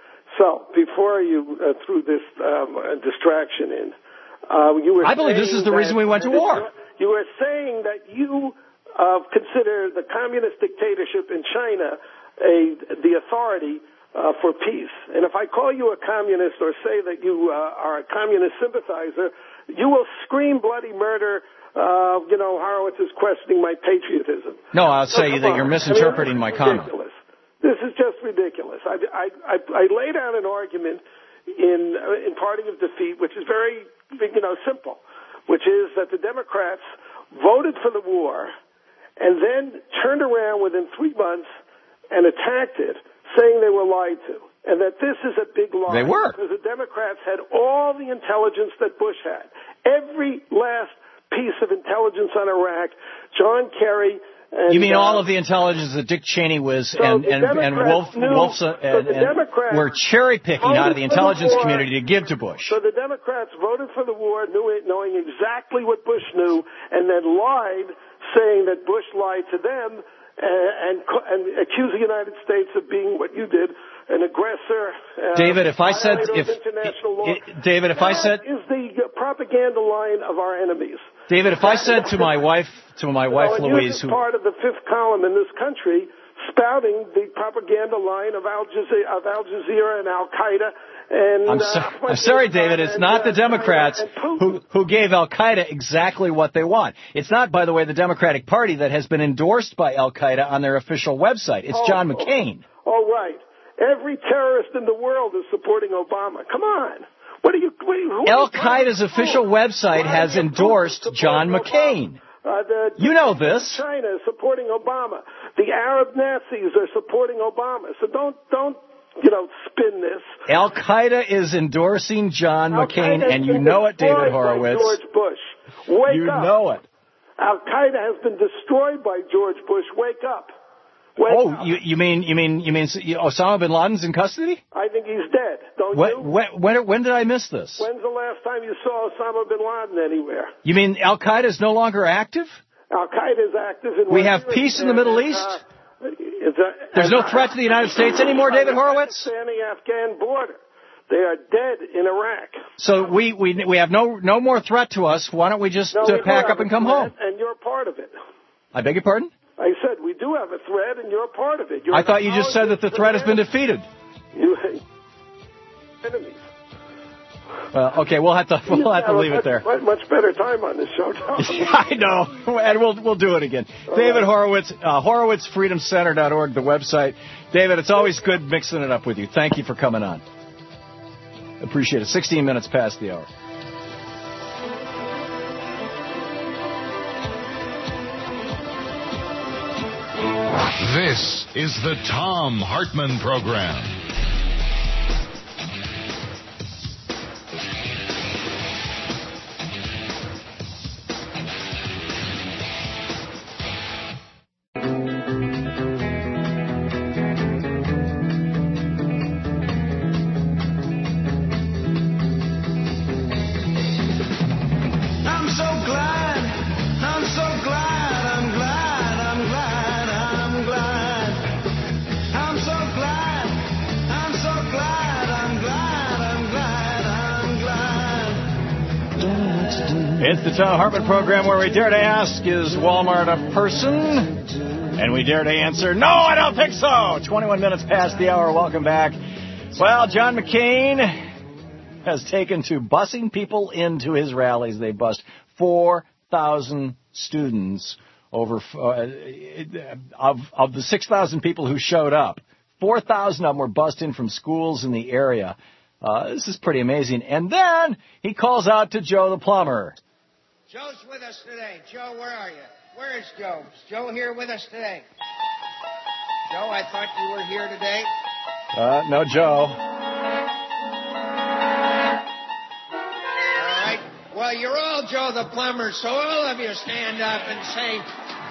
So before you uh, threw this um, uh, distraction in, uh, you were I believe this saying is the that- reason we went to war. You were saying that you uh, consider the communist dictatorship in China a the authority uh, for peace. And if I call you a communist or say that you uh, are a communist sympathizer, you will scream bloody murder. Uh, you know, Horowitz is questioning my patriotism. No, I'll So say come that on. you're I mean, misinterpreting this my is comment. ridiculous. This is just ridiculous. I, I, I, I laid out an argument in uh, in Party of Defeat, which is very, you know, simple, which is that the Democrats voted for the war and then turned around within three months and attacked it, saying they were lied to. and that this is a big lie. They were. Because the Democrats had all the intelligence that Bush had. Every last piece of intelligence on Iraq, John Kerry. And, you mean uh, all of the intelligence that Dick Cheney was so and, and, and Democrats Wolf, knew, Wolf's, uh, so and, the Democrats and were cherry-picking out of the intelligence the community to give to Bush. So the Democrats voted for the war, knew it, knowing exactly what Bush knew, and then lied, saying that Bush lied to them, uh, and, and accused the United States of being what you did, an aggressor. Uh, David, if I said, if international law. It, David, if that I said, is the propaganda line of our enemies. David, if I said to my wife, to my wife so, Louise, who who part of the fifth column in this country, spouting the propaganda line of Al Jazeera, of Al Jazeera and Al Qaeda. And, I'm, uh, so, I'm sorry, David. It's and, not uh, the Democrats who who gave Al Qaeda exactly what they want. It's not, by the way, the Democratic Party that has been endorsed by Al Qaeda on their official website. It's oh, John McCain. All right. Every terrorist in the world is supporting Obama. Come on. What are you? What are you Al Qaeda's official website has endorsed John McCain. Uh, the, you know this. China is supporting Obama. The Arab Nazis are supporting Obama. So don't don't you know spin this. Al Qaeda is endorsing John Al McCain, Qaeda and you know it, David Horowitz. George Bush, wake you up. You know it. Al Qaeda has been destroyed by George Bush. Wake up. Wake oh, up. you, you mean you mean you mean Osama bin Laden's in custody? I think he's dead. Don't when, you? When, when when did I miss this? When's the last time you saw Osama bin Laden anywhere? You mean Al Qaeda is no longer active? Al Qaeda is active in. We have peace in the Middle East. Uh, a, There's no threat to the United States anymore, David Horowitz. Pakistani-Afghan border. They are dead in Iraq. So we we we have no no more threat to us. Why don't we just no, uh, we pack up and come home? And you're part of it. I beg your pardon? I said we do have a threat, and you're part of it. You're I thought you just said that the threat has been defeated. You enemies. Well, okay, we'll have to we'll have to leave much, it there. Much better time on this show. I know, and we'll we'll do it again. All David right. Horowitz, uh, Horowitz Freedom Center dot org, the website. David, it's always good mixing it up with you. Thank you for coming on. Appreciate it. sixteen minutes past the hour. This is the Thom Hartmann Program. It's the Thom Hartmann Program where we dare to ask, is Walmart a person? And we dare to answer, no, I don't think so. twenty-one minutes past the hour. Welcome back. Well, John McCain has taken to busing people into his rallies. They bussed four thousand students over uh, of of the six thousand people who showed up. four thousand of them were bussed in from schools in the area. Uh, this is pretty amazing. And then he calls out to Joe the plumber. Joe's with us today. Joe, where are you? Where is Joe? Is Joe here with us today? Joe, I thought you were here today. Uh, no, Joe. All right. Well, you're all Joe the plumber, so all of you stand up and say,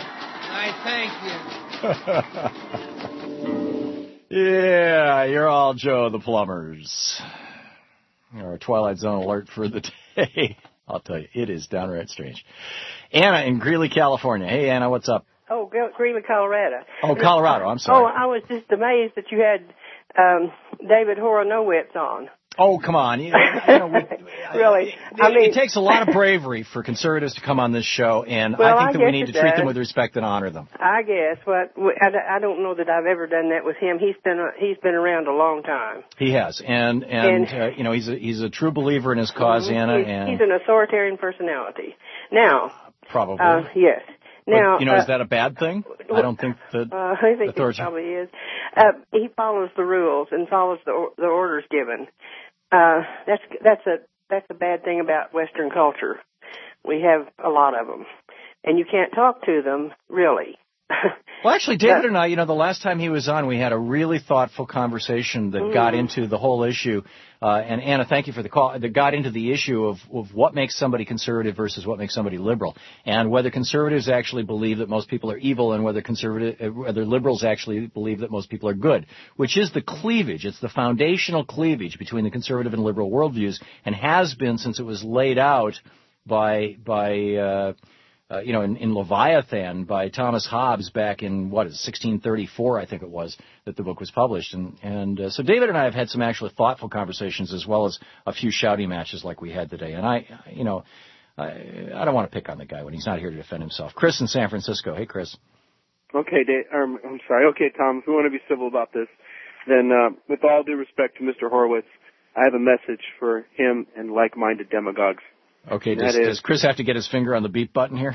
I thank you. Yeah, you're all Joe the plumbers. Our Twilight Zone alert for the day. I'll tell you, it is downright strange. Anna in Greeley, California. Hey, Anna, what's up? Oh, Greeley, Colorado. Oh, Colorado. I'm sorry. Oh, I was just amazed that you had um, David Horowitz on. Oh, come on. You, you know, we, really? It, I mean, it takes a lot of bravery for conservatives to come on this show, and well, I think I that we need to does. treat them with respect and honor them. I guess, but I, I don't know that I've ever done that with him. He's been a, he's been around a long time. He has, and and, and uh, you know, he's a, he's a true believer in his cause, mm-hmm. Anna. He's, and he's an authoritarian personality. Now, probably. Uh, yes. Now, but, you know, uh, is that a bad thing? I don't think that. Uh, I think it probably is. Uh, he follows the rules and follows the the orders given. Uh, that's that's a that's a bad thing about Western culture. We have a lot of them, and you can't talk to them really. Well, actually, David and I, you know, the last time he was on, we had a really thoughtful conversation that mm. got into the whole issue. Uh, and Anna, thank you for the call. That got into the issue of, of what makes somebody conservative versus what makes somebody liberal, and whether conservatives actually believe that most people are evil, and whether conservative, whether liberals actually believe that most people are good, which is the cleavage. It's the foundational cleavage between the conservative and liberal worldviews, and has been since it was laid out by by. Uh, Uh, you know, in, in Leviathan by Thomas Hobbes back in, what is it, sixteen thirty-four, I think it was, that the book was published. And, and uh, so David and I have had some actually thoughtful conversations as well as a few shouting matches like we had today. And I, you know, I, I don't want to pick on the guy when he's not here to defend himself. Chris in San Francisco. Hey, Chris. Okay, Dave, um, I'm sorry. Okay, Tom, if we want to be civil about this, then uh, with all due respect to Mister Horowitz, I have a message for him and like-minded demagogues. Okay, does, does Chris have to get his finger on the beep button here?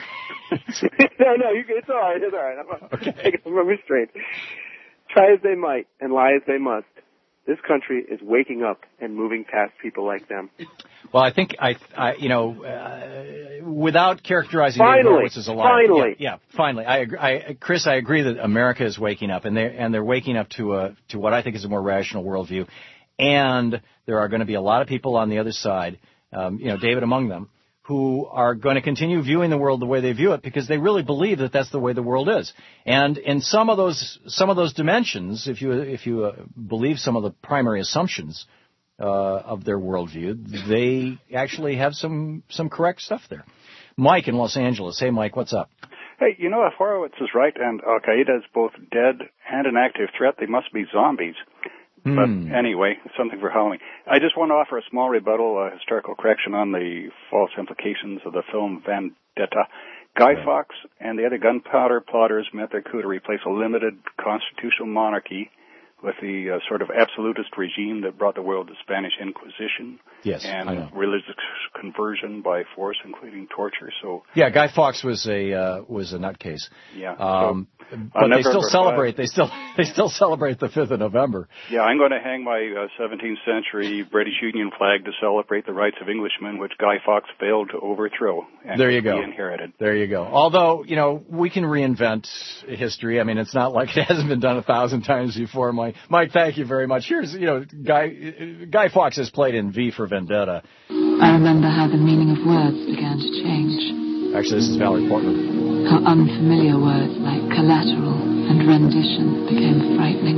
no, no, you, it's all right. It's all right. I'm, okay. I'm restrained. Try as they might and lie as they must, this country is waking up and moving past people like them. Well, I think I, I you know, uh, without characterizing David Horowitz as a liar. Finally, yeah, yeah, finally, I, agree, I, Chris, I agree that America is waking up, and they and they're waking up to a to what I think is a more rational worldview, and there are going to be a lot of people on the other side. Um, you know, David among them, who are going to continue viewing the world the way they view it because they really believe that that's the way the world is. And in some of those some of those dimensions, if you if you uh, believe some of the primary assumptions uh, of their worldview, they actually have some some correct stuff there. Mike in Los Angeles. Hey, Mike, what's up? Hey, you know, if Horowitz is right and Al-Qaeda is both dead and an active threat, they must be zombies. But anyway, something for Halloween. I just want to offer a small rebuttal, a historical correction on the false implications of the film Vendetta. Guy right. Fawkes and the other gunpowder plotters met their coup to replace a limited constitutional monarchy with the uh, sort of absolutist regime that brought the world the Spanish Inquisition. Yes, and I know. religious conversion by force, including torture. So yeah, Guy Fawkes was a uh, was a nutcase. Yeah, um, so, but they still celebrate. Five. They still they still celebrate the fifth of November. Yeah, I'm going to hang my uh, seventeenth century British Union flag to celebrate the rights of Englishmen, which Guy Fawkes failed to overthrow. And there you go. He inherited. There you go. Although you know we can reinvent history. I mean, it's not like it hasn't been done a thousand times before. Mike, Mike, thank you very much. Here's you know Guy Guy Fawkes has played in V for Vendetta. I remember how the meaning of words began to change. Actually, this is Valerie Portman. How unfamiliar words like collateral and rendition became frightening.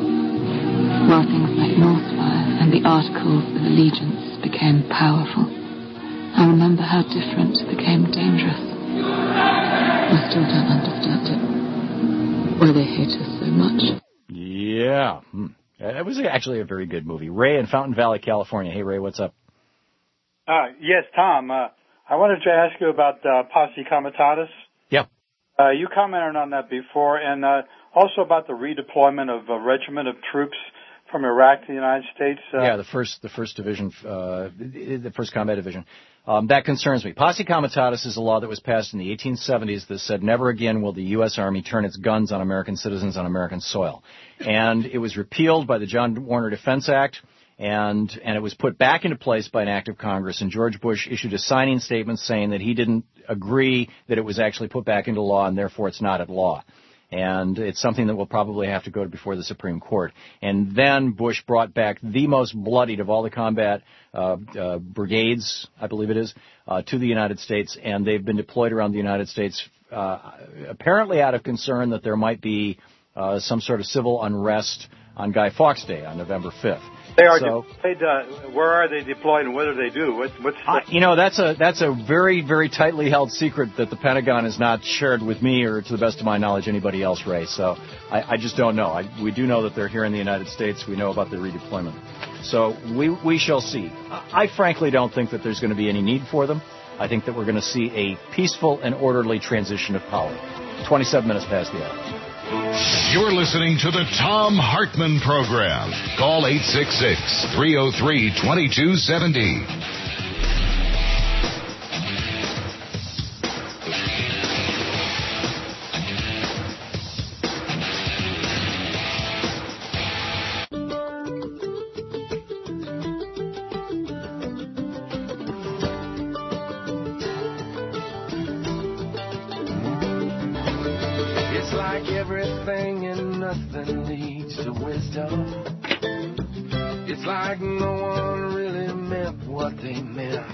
While things like Northfire and the Articles of Allegiance became powerful. I remember how different became dangerous. I still don't understand it. Why they hate us so much. Yeah. Hmm. It was actually a very good movie. Ray in Fountain Valley, California. Hey, Ray, what's up? Uh, yes, Tom. Uh, I wanted to ask you about uh, Posse Comitatus. Yeah. Uh, you commented on that before, and uh, also about the redeployment of a regiment of troops from Iraq to the United States. Uh, yeah, the first, the first division, uh, the first combat division. Um, that concerns me. Posse Comitatus is a law that was passed in the eighteen seventies that said never again will the U S. Army turn its guns on American citizens on American soil. And it was repealed by the John Warner Defense Act, and and it was put back into place by an act of Congress. And George Bush issued a signing statement saying that he didn't agree that it was actually put back into law, and therefore it's not at law. And it's something that will probably have to go before the Supreme Court. And then Bush brought back the most bloodied of all the combat uh, uh, brigades, I believe it is, uh, to the United States, and they've been deployed around the United States, uh, apparently out of concern that there might be uh, some sort of civil unrest on Guy Fawkes Day on November fifth. They are so, deployed. Uh, where are they deployed, and what do they do? What, what's the... uh, you know, that's a that's a very very tightly held secret that the Pentagon has not shared with me, or to the best of my knowledge, anybody else, Ray. So I, I just don't know. I, we do know that they're here in the United States. We know about the redeployment. So we we shall see. I, I frankly don't think that there's going to be any need for them. I think that we're going to see a peaceful and orderly transition of power. twenty-seven minutes past the hour. You're listening to the Thom Hartmann Program. Call eight six six, three oh three, two two seven oh. It's like everything and nothing leads to wisdom. It's like no one really meant what they meant.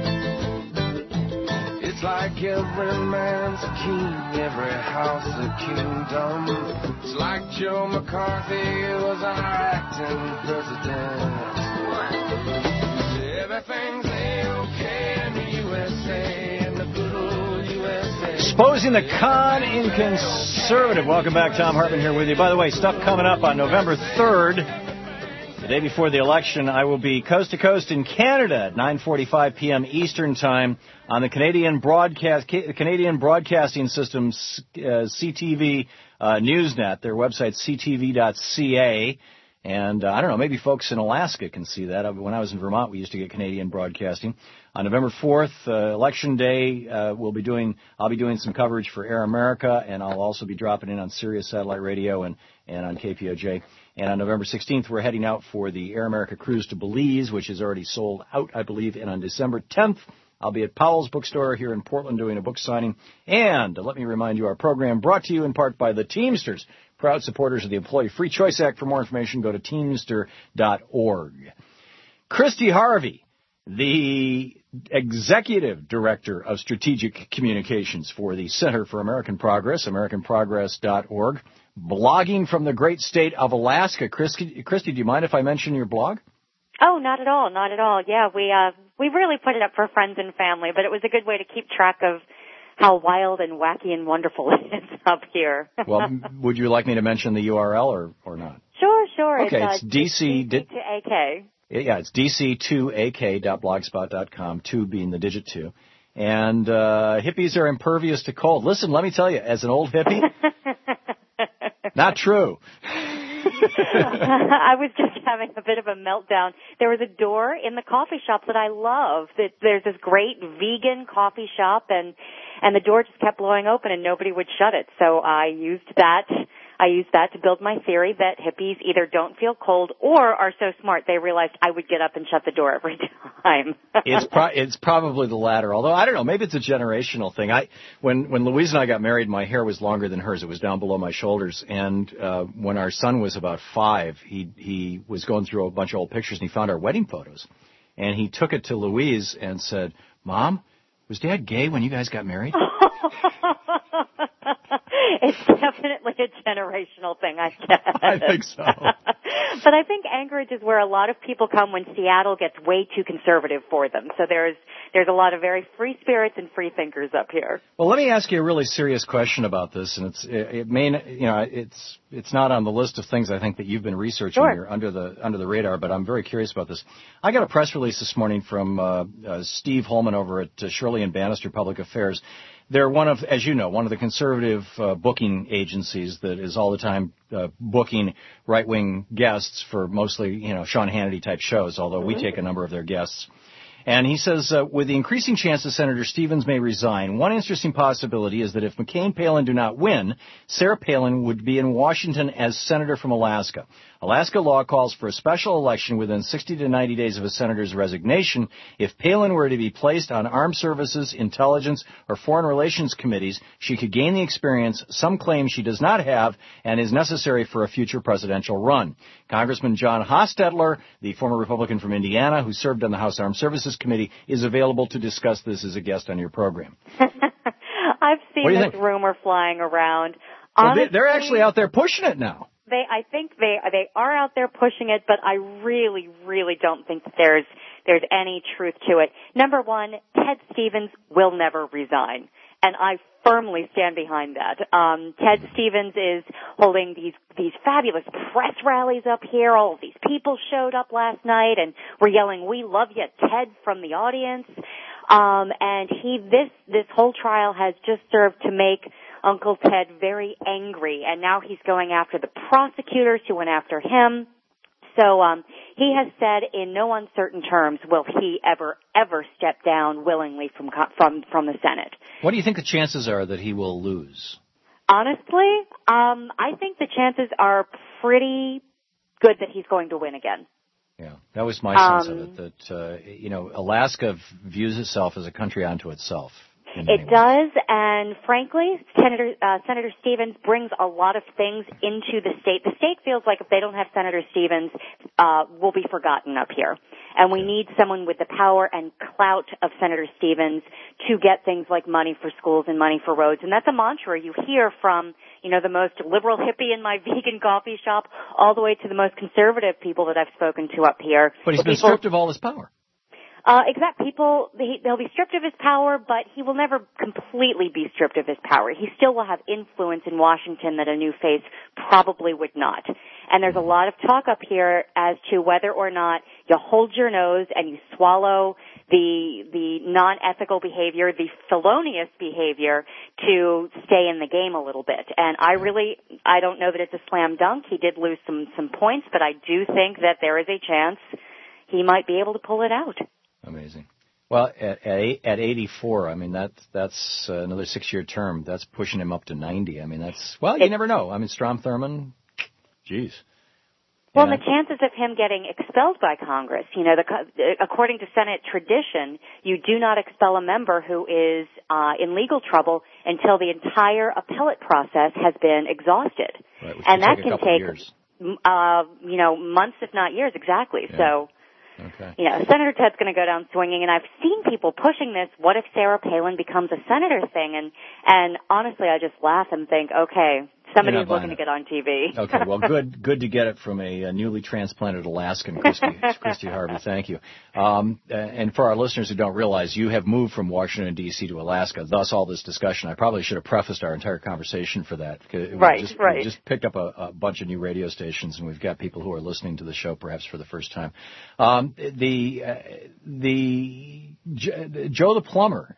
It's like every man's a king, every house a kingdom. It's like Joe McCarthy was our acting president. Everything's A-OK in the U S A, in the good old U S A. Exposing the con in conservative. Welcome back. Tom Hartman here with you. By the way, stuff coming up on November third. The day before the election, I will be coast to coast in Canada at nine forty-five p.m. Eastern Time on the Canadian Broadcast Canadian Broadcasting System's uh, C T V uh, Newsnet. Their website c t v dot c a. And uh, I don't know, maybe folks in Alaska can see that. When I was in Vermont, we used to get Canadian Broadcasting. On November fourth, uh, Election Day, uh, we'll be doing. I'll be doing some coverage for Air America, and I'll also be dropping in on Sirius Satellite Radio and and on K P O J. And on November sixteenth, we're heading out for the Air America cruise to Belize, which is already sold out, I believe. And on December tenth, I'll be at Powell's Bookstore here in Portland doing a book signing. And uh, let me remind you, our program brought to you in part by the Teamsters, proud supporters of the Employee Free Choice Act. For more information, go to teamster dot org. Christy Harvey, the Executive Director of Strategic Communications for the Center for American Progress, american progress dot org. Blogging from the great state of Alaska. Christy, Christy, do you mind if I mention your blog? Oh, not at all, not at all. Yeah, we uh, we really put it up for friends and family, but it was a good way to keep track of how wild and wacky and wonderful it is up here. Well, would you like me to mention the U R L or, or not? Sure, sure. Okay, it's, it's uh, D C... D C to A K. Yeah, it's d c two a k dot blogspot dot com, two being the digit two. And uh, hippies are impervious to cold. Listen, let me tell you, as an old hippie, not true. I was just having a bit of a meltdown. There was a door in the coffee shop that I love. That there's this great vegan coffee shop, and and the door just kept blowing open, and nobody would shut it. So I used that. I used that to build my theory that hippies either don't feel cold or are so smart they realized I would get up and shut the door every time. it's pro- it's probably the latter. Although I don't know, maybe it's a generational thing. I when when Louise and I got married, my hair was longer than hers. It was down below my shoulders. And uh, when our son was about five, he he was going through a bunch of old pictures and he found our wedding photos. And he took it to Louise and said, "Mom, was Dad gay when you guys got married?" It's definitely a generational thing, I guess. I think so. But I think Anchorage is where a lot of people come when Seattle gets way too conservative for them. So there's there's a lot of very free spirits and free thinkers up here. Well, let me ask you a really serious question about this, and it's it, it may you know it's it's not on the list of things I think that you've been researching Sure. here under the under the radar, but I'm very curious about this. I got a press release this morning from uh, uh, Steve Holman over at uh, Shirley and Bannister Public Affairs. They're one of, as you know, one of the conservative uh, booking agencies that is all the time uh, booking right-wing guests for mostly, you know, Sean Hannity-type shows, although we take a number of their guests. And he says, uh, with the increasing chances Senator Stevens may resign, one interesting possibility is that if McCain Palin do not win, Sarah Palin would be in Washington as senator from Alaska. Alaska law calls for a special election within sixty to ninety days of a senator's resignation. If Palin were to be placed on armed services, intelligence, or foreign relations committees, she could gain the experience some claim she does not have and is necessary for a future presidential run. Congressman John Hostetler, the former Republican from Indiana who served on the House Armed Services Committee, is available to discuss this as a guest on your program. I've seen this think? rumor flying around. Well, Honestly, they, they're actually out there pushing it now. They, I think they they are out there pushing it, but I really, really don't think that there's there's any truth to it. Number one, Ted Stevens will never resign, and I firmly stand behind that. Um, Ted Stevens is holding these these fabulous press rallies up here. All of these people showed up last night and were yelling, "We love you, Ted," from the audience. Um, and he this this whole trial has just served to make Uncle Ted very angry, and now he's going after the prosecutors who went after him. So um, he has said in no uncertain terms will he ever, ever step down willingly from from from the Senate. What do you think the chances are that he will lose? Honestly, um, I think the chances are pretty good that he's going to win again. Yeah, that was my sense Um, of it, that, uh, you know, Alaska views itself as a country unto itself. It does, and frankly, Senator uh, Senator Stevens brings a lot of things into the state. The state feels like if they don't have Senator Stevens, uh, we'll be forgotten up here. And we need someone with the power and clout of Senator Stevens to get things like money for schools and money for roads. And that's a mantra you hear from, you know, the most liberal hippie in my vegan coffee shop all the way to the most conservative people that I've spoken to up here. But he's been people, stripped of all his power. Uh, exact. People, he, they'll be stripped of his power, but he will never completely be stripped of his power. He still will have influence in Washington that a new face probably would not. And there's a lot of talk up here as to whether or not you hold your nose and you swallow the the non-ethical behavior, the felonious behavior, to stay in the game a little bit. And I really, I don't know that it's a slam dunk. He did lose some some points, but I do think that there is a chance he might be able to pull it out. Amazing. Well, at at, at eighty-four, I mean, that's that's uh, another six-year term. That's pushing him up to ninety. I mean, that's, well, you it, never know. I mean, Strom Thurmond, geez. Well, yeah. and the chances of him getting expelled by Congress, you know, the, according to Senate tradition, you do not expel a member who is uh, in legal trouble until the entire appellate process has been exhausted. Right, which and can that take can a couple take, years. Uh, you know, months, if not years, exactly. Yeah. So. Okay. You know, Senator Ted's going to go down swinging, and I've seen people pushing this, what if Sarah Palin becomes a senator thing, and and honestly, I just laugh and think, okay, somebody's looking to get on T V. Okay, well, good good to get it from a, a newly transplanted Alaskan, Christy, Christy Harvey, thank you. Um, and for our listeners who don't realize, you have moved from Washington, D C to Alaska, thus all this discussion. I probably should have prefaced our entire conversation for that. Right, just, right. We just picked up a, a bunch of new radio stations, and we've got people who are listening to the show perhaps for the first time. Um, the uh, the Joe the Plumber,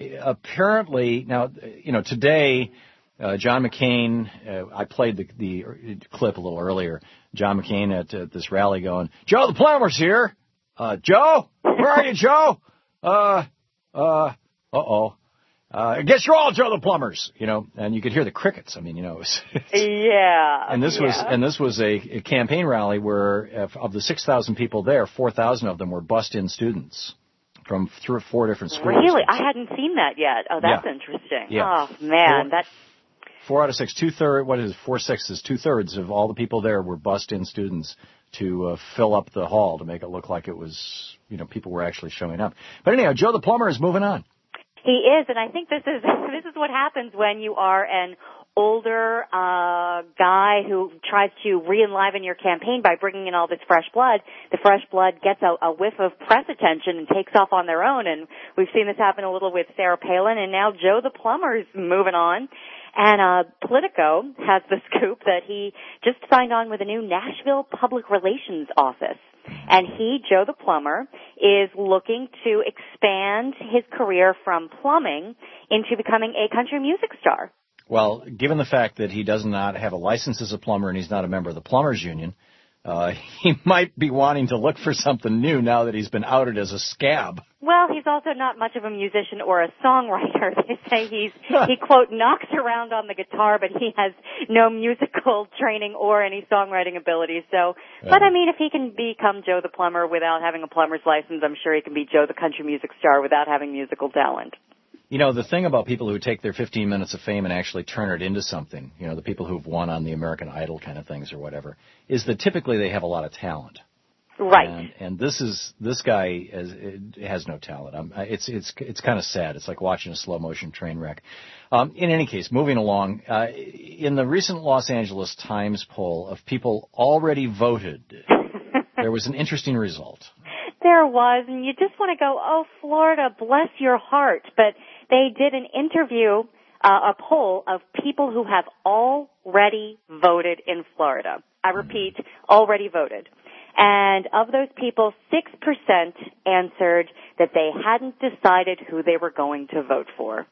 apparently, now, you know, today, Uh, John McCain, uh, I played the, the clip a little earlier. John McCain at, at this rally going, Joe the Plumber's here. Uh, Joe? Where are you, Joe? Uh, uh, uh-oh. Uh, I guess you're all Joe the Plumbers, you know, and you could hear the crickets. I mean, you know, it was, yeah. And this yeah. was, and this was a, a campaign rally where of the six thousand people there, four thousand of them were bust-in students from three or four different schools. Really? I hadn't seen that yet. Oh, that's yeah. interesting. Yeah. Oh, man, four, that's... Four out of six, two-thirds, what is it, four sixths, two-thirds of all the people there were bust-in students to uh, fill up the hall to make it look like it was, you know, people were actually showing up. But anyhow, Joe the Plumber is moving on. He is, and I think this is this is what happens when you are an older uh guy who tries to re-enliven your campaign by bringing in all this fresh blood. The fresh blood gets a, a whiff of press attention and takes off on their own, and we've seen this happen a little with Sarah Palin, and now Joe the Plumber is moving on. And uh Politico has the scoop that he just signed on with a new Nashville Public Relations office. And he, Joe the Plumber, is looking to expand his career from plumbing into becoming a country music star. Well, given the fact that he does not have a license as a plumber and he's not a member of the Plumbers Union, uh, he might be wanting to look for something new now that he's been outed as a scab. Well, he's also not much of a musician or a songwriter. They say he's, he, quote, knocks around on the guitar, but he has no musical training or any songwriting ability. So, but I mean, if he can become Joe the Plumber without having a plumber's license, I'm sure he can be Joe the country music star without having musical talent. You know, the thing about people who take their fifteen minutes of fame and actually turn it into something, you know, the people who've won on the American Idol kind of things or whatever, is that typically they have a lot of talent. Right. And, and this is, this guy has, has no talent. Um, it's, it's, it's kind of sad. It's like watching a slow motion train wreck. Um, in any case, moving along, uh, in the recent Los Angeles Times poll of people already voted, there was an interesting result. There was, and you just want to go, oh, Florida, bless your heart. But they did an interview, uh, a poll of people who have already voted in Florida. I repeat, already voted. And of those people, six percent answered that they hadn't decided who they were going to vote for.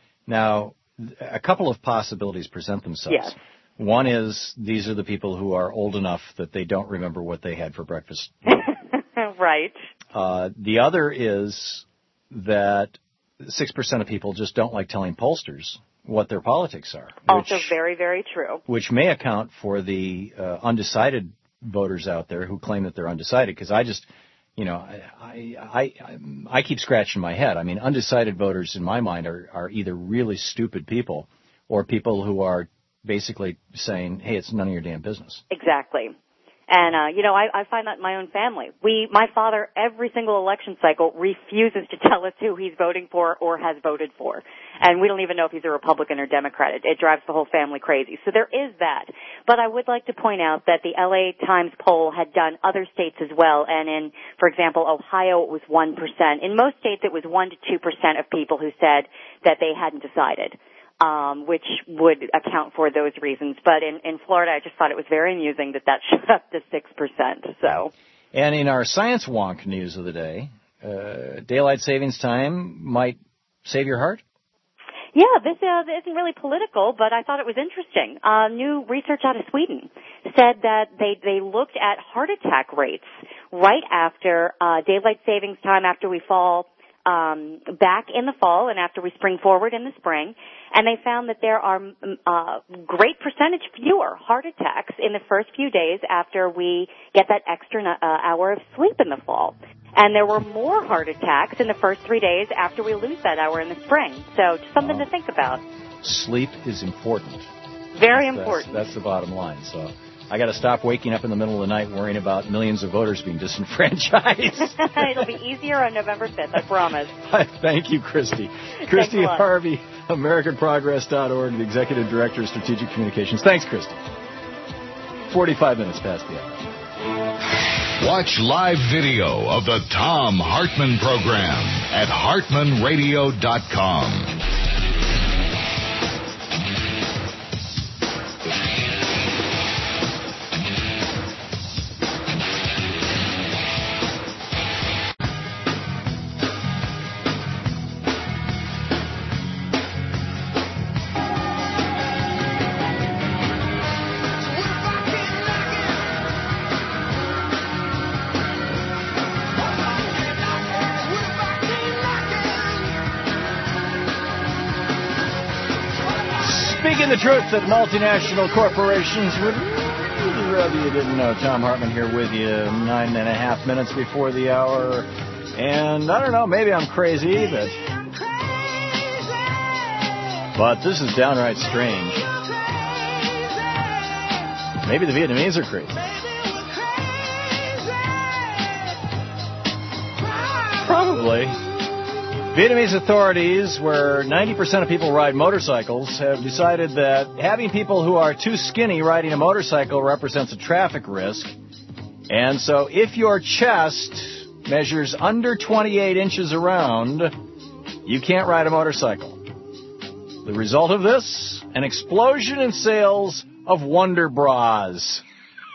Now, a couple of possibilities present themselves. Yes. One is these are the people who are old enough that they don't remember what they had for breakfast. Right. Uh, the other is that six percent of people just don't like telling pollsters what their politics are. Also which, very, very true. Which may account for the uh, undecided voters out there who claim that they're undecided, because I just, you know, I, I, I, I keep scratching my head. I mean, undecided voters in my mind are, are either really stupid people or people who are basically saying, hey, it's none of your damn business. Exactly. And, uh, you know, I, I find that in my own family. We, my father, every single election cycle refuses to tell us who he's voting for or has voted for. And we don't even know if he's a Republican or Democrat. It, it drives the whole family crazy. So there is that. But I would like to point out that the L A Times poll had done other states as well. And in, for example, Ohio, it was one percent. In most states, it was one to two percent of people who said that they hadn't decided. Um, which would account for those reasons. But in, in Florida, I just thought it was very amusing that that shot up to six percent. So. And in our science wonk news of the day, uh, daylight savings time might save your heart? Yeah, this uh, isn't really political, but I thought it was interesting. Uh, new research out of Sweden said that they, they looked at heart attack rates right after uh, daylight savings time, after we fall Um, back in the fall and after we spring forward in the spring, and they found that there are uh, great percentage fewer heart attacks in the first few days after we get that extra uh, hour of sleep in the fall. And there were more heart attacks in the first three days after we lose that hour in the spring. So just something wow. to think about. Sleep is important. Very that's, important. That's, that's the bottom line. So I got to stop waking up in the middle of the night worrying about millions of voters being disenfranchised. It'll be easier on November fifth, I promise. Thank you, Christy. Christy Harvey, American Progress dot org, the Executive Director of Strategic Communications. Thanks, Christy. forty-five minutes past the hour. Watch live video of the Thom Hartmann program at Hartman Radio dot com. The truth that multinational corporations would rather you didn't know. Thom Hartmann here with you, nine and a half minutes before the hour. And I don't know, maybe I'm crazy, but but this is downright strange. Maybe the Vietnamese are crazy. Probably. Vietnamese authorities, where ninety percent of people ride motorcycles, have decided that having people who are too skinny riding a motorcycle represents a traffic risk. And so if your chest measures under twenty-eight inches around, you can't ride a motorcycle. The result of this? An explosion in sales of Wonder Bras.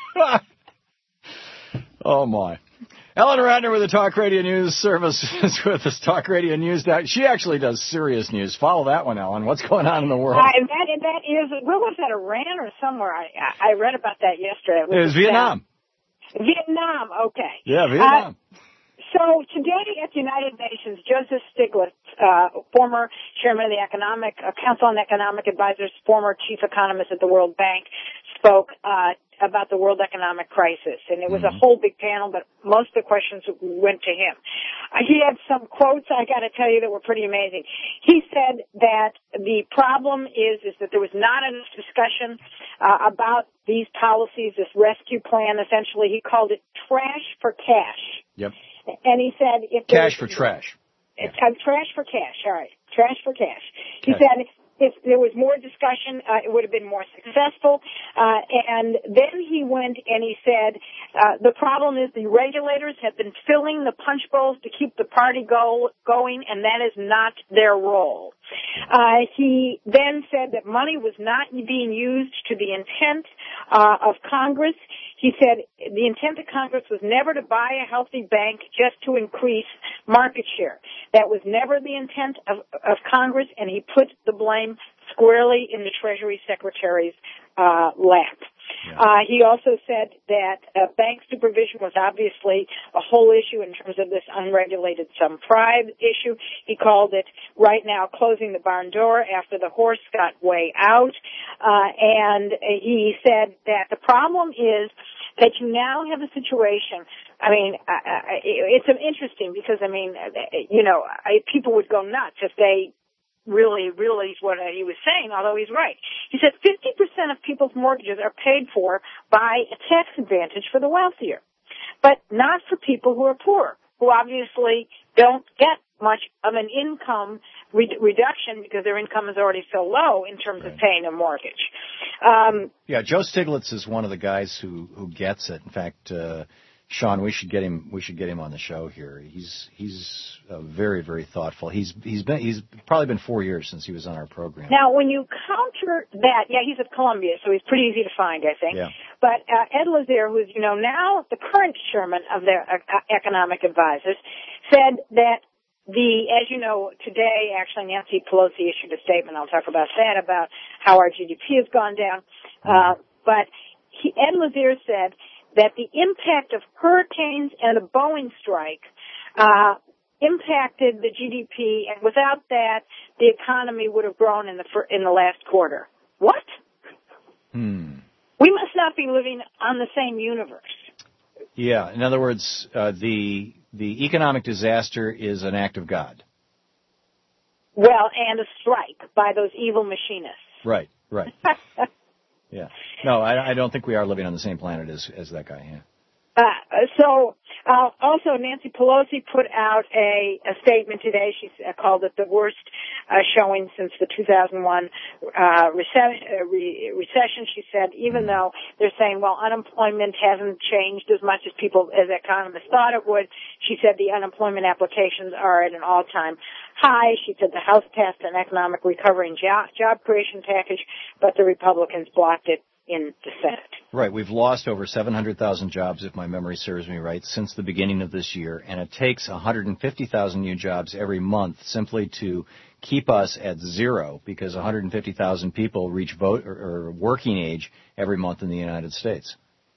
Oh, my. Ellen Ratner with the Talk Radio News Service is with us. Talk Radio News. She actually does serious news. Follow that one, Ellen. What's going on in the world? Uh, and that, and that is, where was that, Iran or somewhere? I, I read about that yesterday. It was Vietnam. Down. Vietnam, okay. Yeah, Vietnam. Uh, so today at the United Nations, Joseph Stiglitz, uh, former chairman of the Economic uh, Council on Economic Advisors, former chief economist at the World Bank, spoke uh, about the world economic crisis. And it was a whole big panel, but most of the questions went to him. Uh, he had some quotes, I got to tell you, that were pretty amazing. He said that the problem is, is that there was not enough discussion uh, about these policies, this rescue plan. Essentially, he called it trash for cash. Yep. And he said, if cash for trash. It's yeah. uh, trash for cash. All right. Trash for cash. He okay. said, if there was more discussion, uh, it would have been more successful. Uh, and then he went and he said, uh, the problem is the regulators have been filling the punch bowls to keep the party go, going, and that is not their role. Uh, he then said that money was not being used to the intent uh, of Congress. He said the intent of Congress was never to buy a healthy bank just to increase market share. That was never the intent of, of Congress, and he put the blame squarely in the Treasury Secretary's uh, lap. Yeah. Uh, he also said that uh, bank supervision was obviously a whole issue in terms of this unregulated subprime issue. He called it right now closing the barn door after the horse got way out. Uh, and he said that the problem is that you now have a situation. I mean, I, I, it's interesting because, I mean, you know, I, people would go nuts if they really realized what he was saying, although he's right. He said fifty percent of people's mortgages are paid for by a tax advantage for the wealthier, but not for people who are poor, who obviously don't get much of an income re- reduction because their income is already so low in terms right. of paying a mortgage. Um, yeah, Joe Stiglitz is one of the guys who, who gets it. In fact, uh, Sean, we should get him. We should get him on the show here. He's he's uh, very very thoughtful. He's he's been he's probably been four years since he was on our program. Now, when you counter that, yeah, he's at Columbia, so he's pretty easy to find, I think. Yeah. But uh, Ed Lazier, who's you know now the current chairman of their uh, economic advisors, said that the, as you know, today actually Nancy Pelosi issued a statement. I'll talk about that about how our G D P has gone down. Uh, but he, Ed Lazier said that the impact of hurricanes and the Boeing strike uh, impacted the G D P, and without that, the economy would have grown in the fir- in the last quarter. What? Hmm. We must not be living on the same universe. Yeah. In other words, uh, the the economic disaster is an act of God. Well, and a strike by those evil machinists. Right. Right. Yeah. No, I, I don't think we are living on the same planet as as that guy. Yeah. Uh, so, uh, also Nancy Pelosi put out a, a statement today. She uh, called it the worst uh, showing since the two thousand one uh, rece- uh, re- recession. She said, even though they're saying, well, unemployment hasn't changed as much as people, as economists thought it would, she said the unemployment applications are at an all-time high. She said the House passed an economic recovery and job, job creation package, but the Republicans blocked it in the Senate. Right. We've lost over seven hundred thousand jobs, if my memory serves me right, since the beginning of this year, and it takes one hundred fifty thousand new jobs every month simply to keep us at zero, because one hundred fifty thousand people reach vote or, or working age every month in the United States.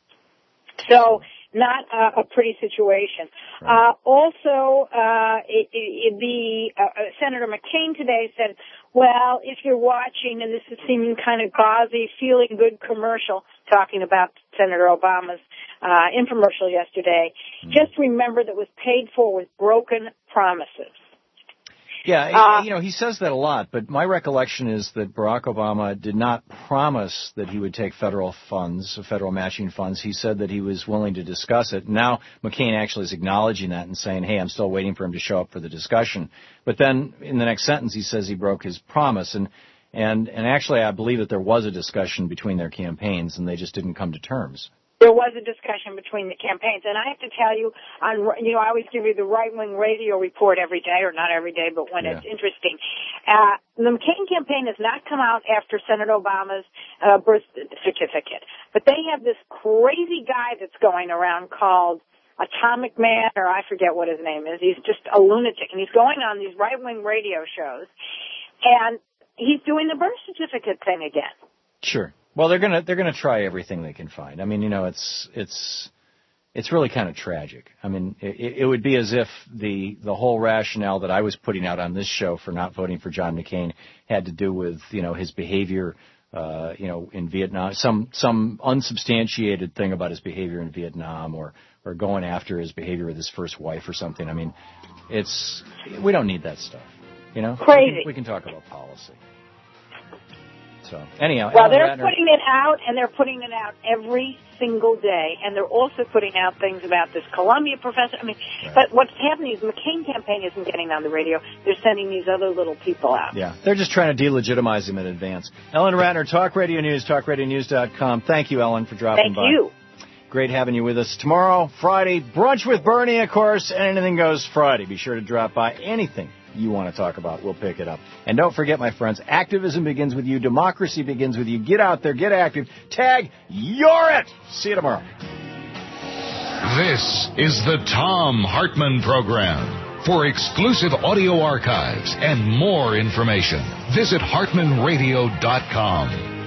So, not uh, a pretty situation. Right. Uh, also, uh, it, it, the uh, Senator McCain today said, well, if you're watching, and this is seeming kind of gauzy, feeling good commercial, talking about Senator Obama's uh, infomercial yesterday, mm. just remember that was paid for with broken promises. Yeah, uh, you know, he says that a lot, but my recollection is that Barack Obama did not promise that he would take federal funds, federal matching funds. He said that he was willing to discuss it. Now McCain actually is acknowledging that and saying, hey, I'm still waiting for him to show up for the discussion. But then in the next sentence, he says he broke his promise. And, and, and actually, I believe that there was a discussion between their campaigns, and they just didn't come to terms. There was a discussion between the campaigns, and I have to tell you, on you know, I always give you the right-wing radio report every day, or not every day, but when yeah. it's interesting. Uh, the McCain campaign has not come out after Senator Obama's uh, birth certificate, but they have this crazy guy that's going around called Atomic Man, or I forget what his name is. He's just a lunatic, and he's going on these right-wing radio shows, and he's doing the birth certificate thing again. Sure. Well, they're gonna they're gonna try everything they can find. I mean, you know, it's it's it's really kind of tragic. I mean, it, it would be as if the the whole rationale that I was putting out on this show for not voting for John McCain had to do with, you know, his behavior, uh, you know, in Vietnam, some some unsubstantiated thing about his behavior in Vietnam, or or going after his behavior with his first wife or something. I mean, it's we don't need that stuff, you know. Crazy. We can, we can talk about policy. So, anyhow, well, Alan they're Ratner, putting it out, and they're putting it out every single day, and they're also putting out things about this Columbia professor. I mean, right. But what's happening is the McCain campaign isn't getting on the radio. They're sending these other little people out. Yeah, they're just trying to delegitimize him in advance. Ellen Ratner, Talk Radio News, talk radio news dot com. Thank you, Ellen, for dropping Thank by. Thank you. Great having you with us. Tomorrow, Friday, Brunch with Bernie, of course, and Anything Goes Friday. Be sure to drop by. Anything you want to talk about, we'll pick it up. And don't forget, my friends, activism begins with you. Democracy begins with you. Get out there, get active. Tag, you're it. See you tomorrow. This is the Thom Hartmann Program. For exclusive audio archives and more information, visit hartmann radio dot com.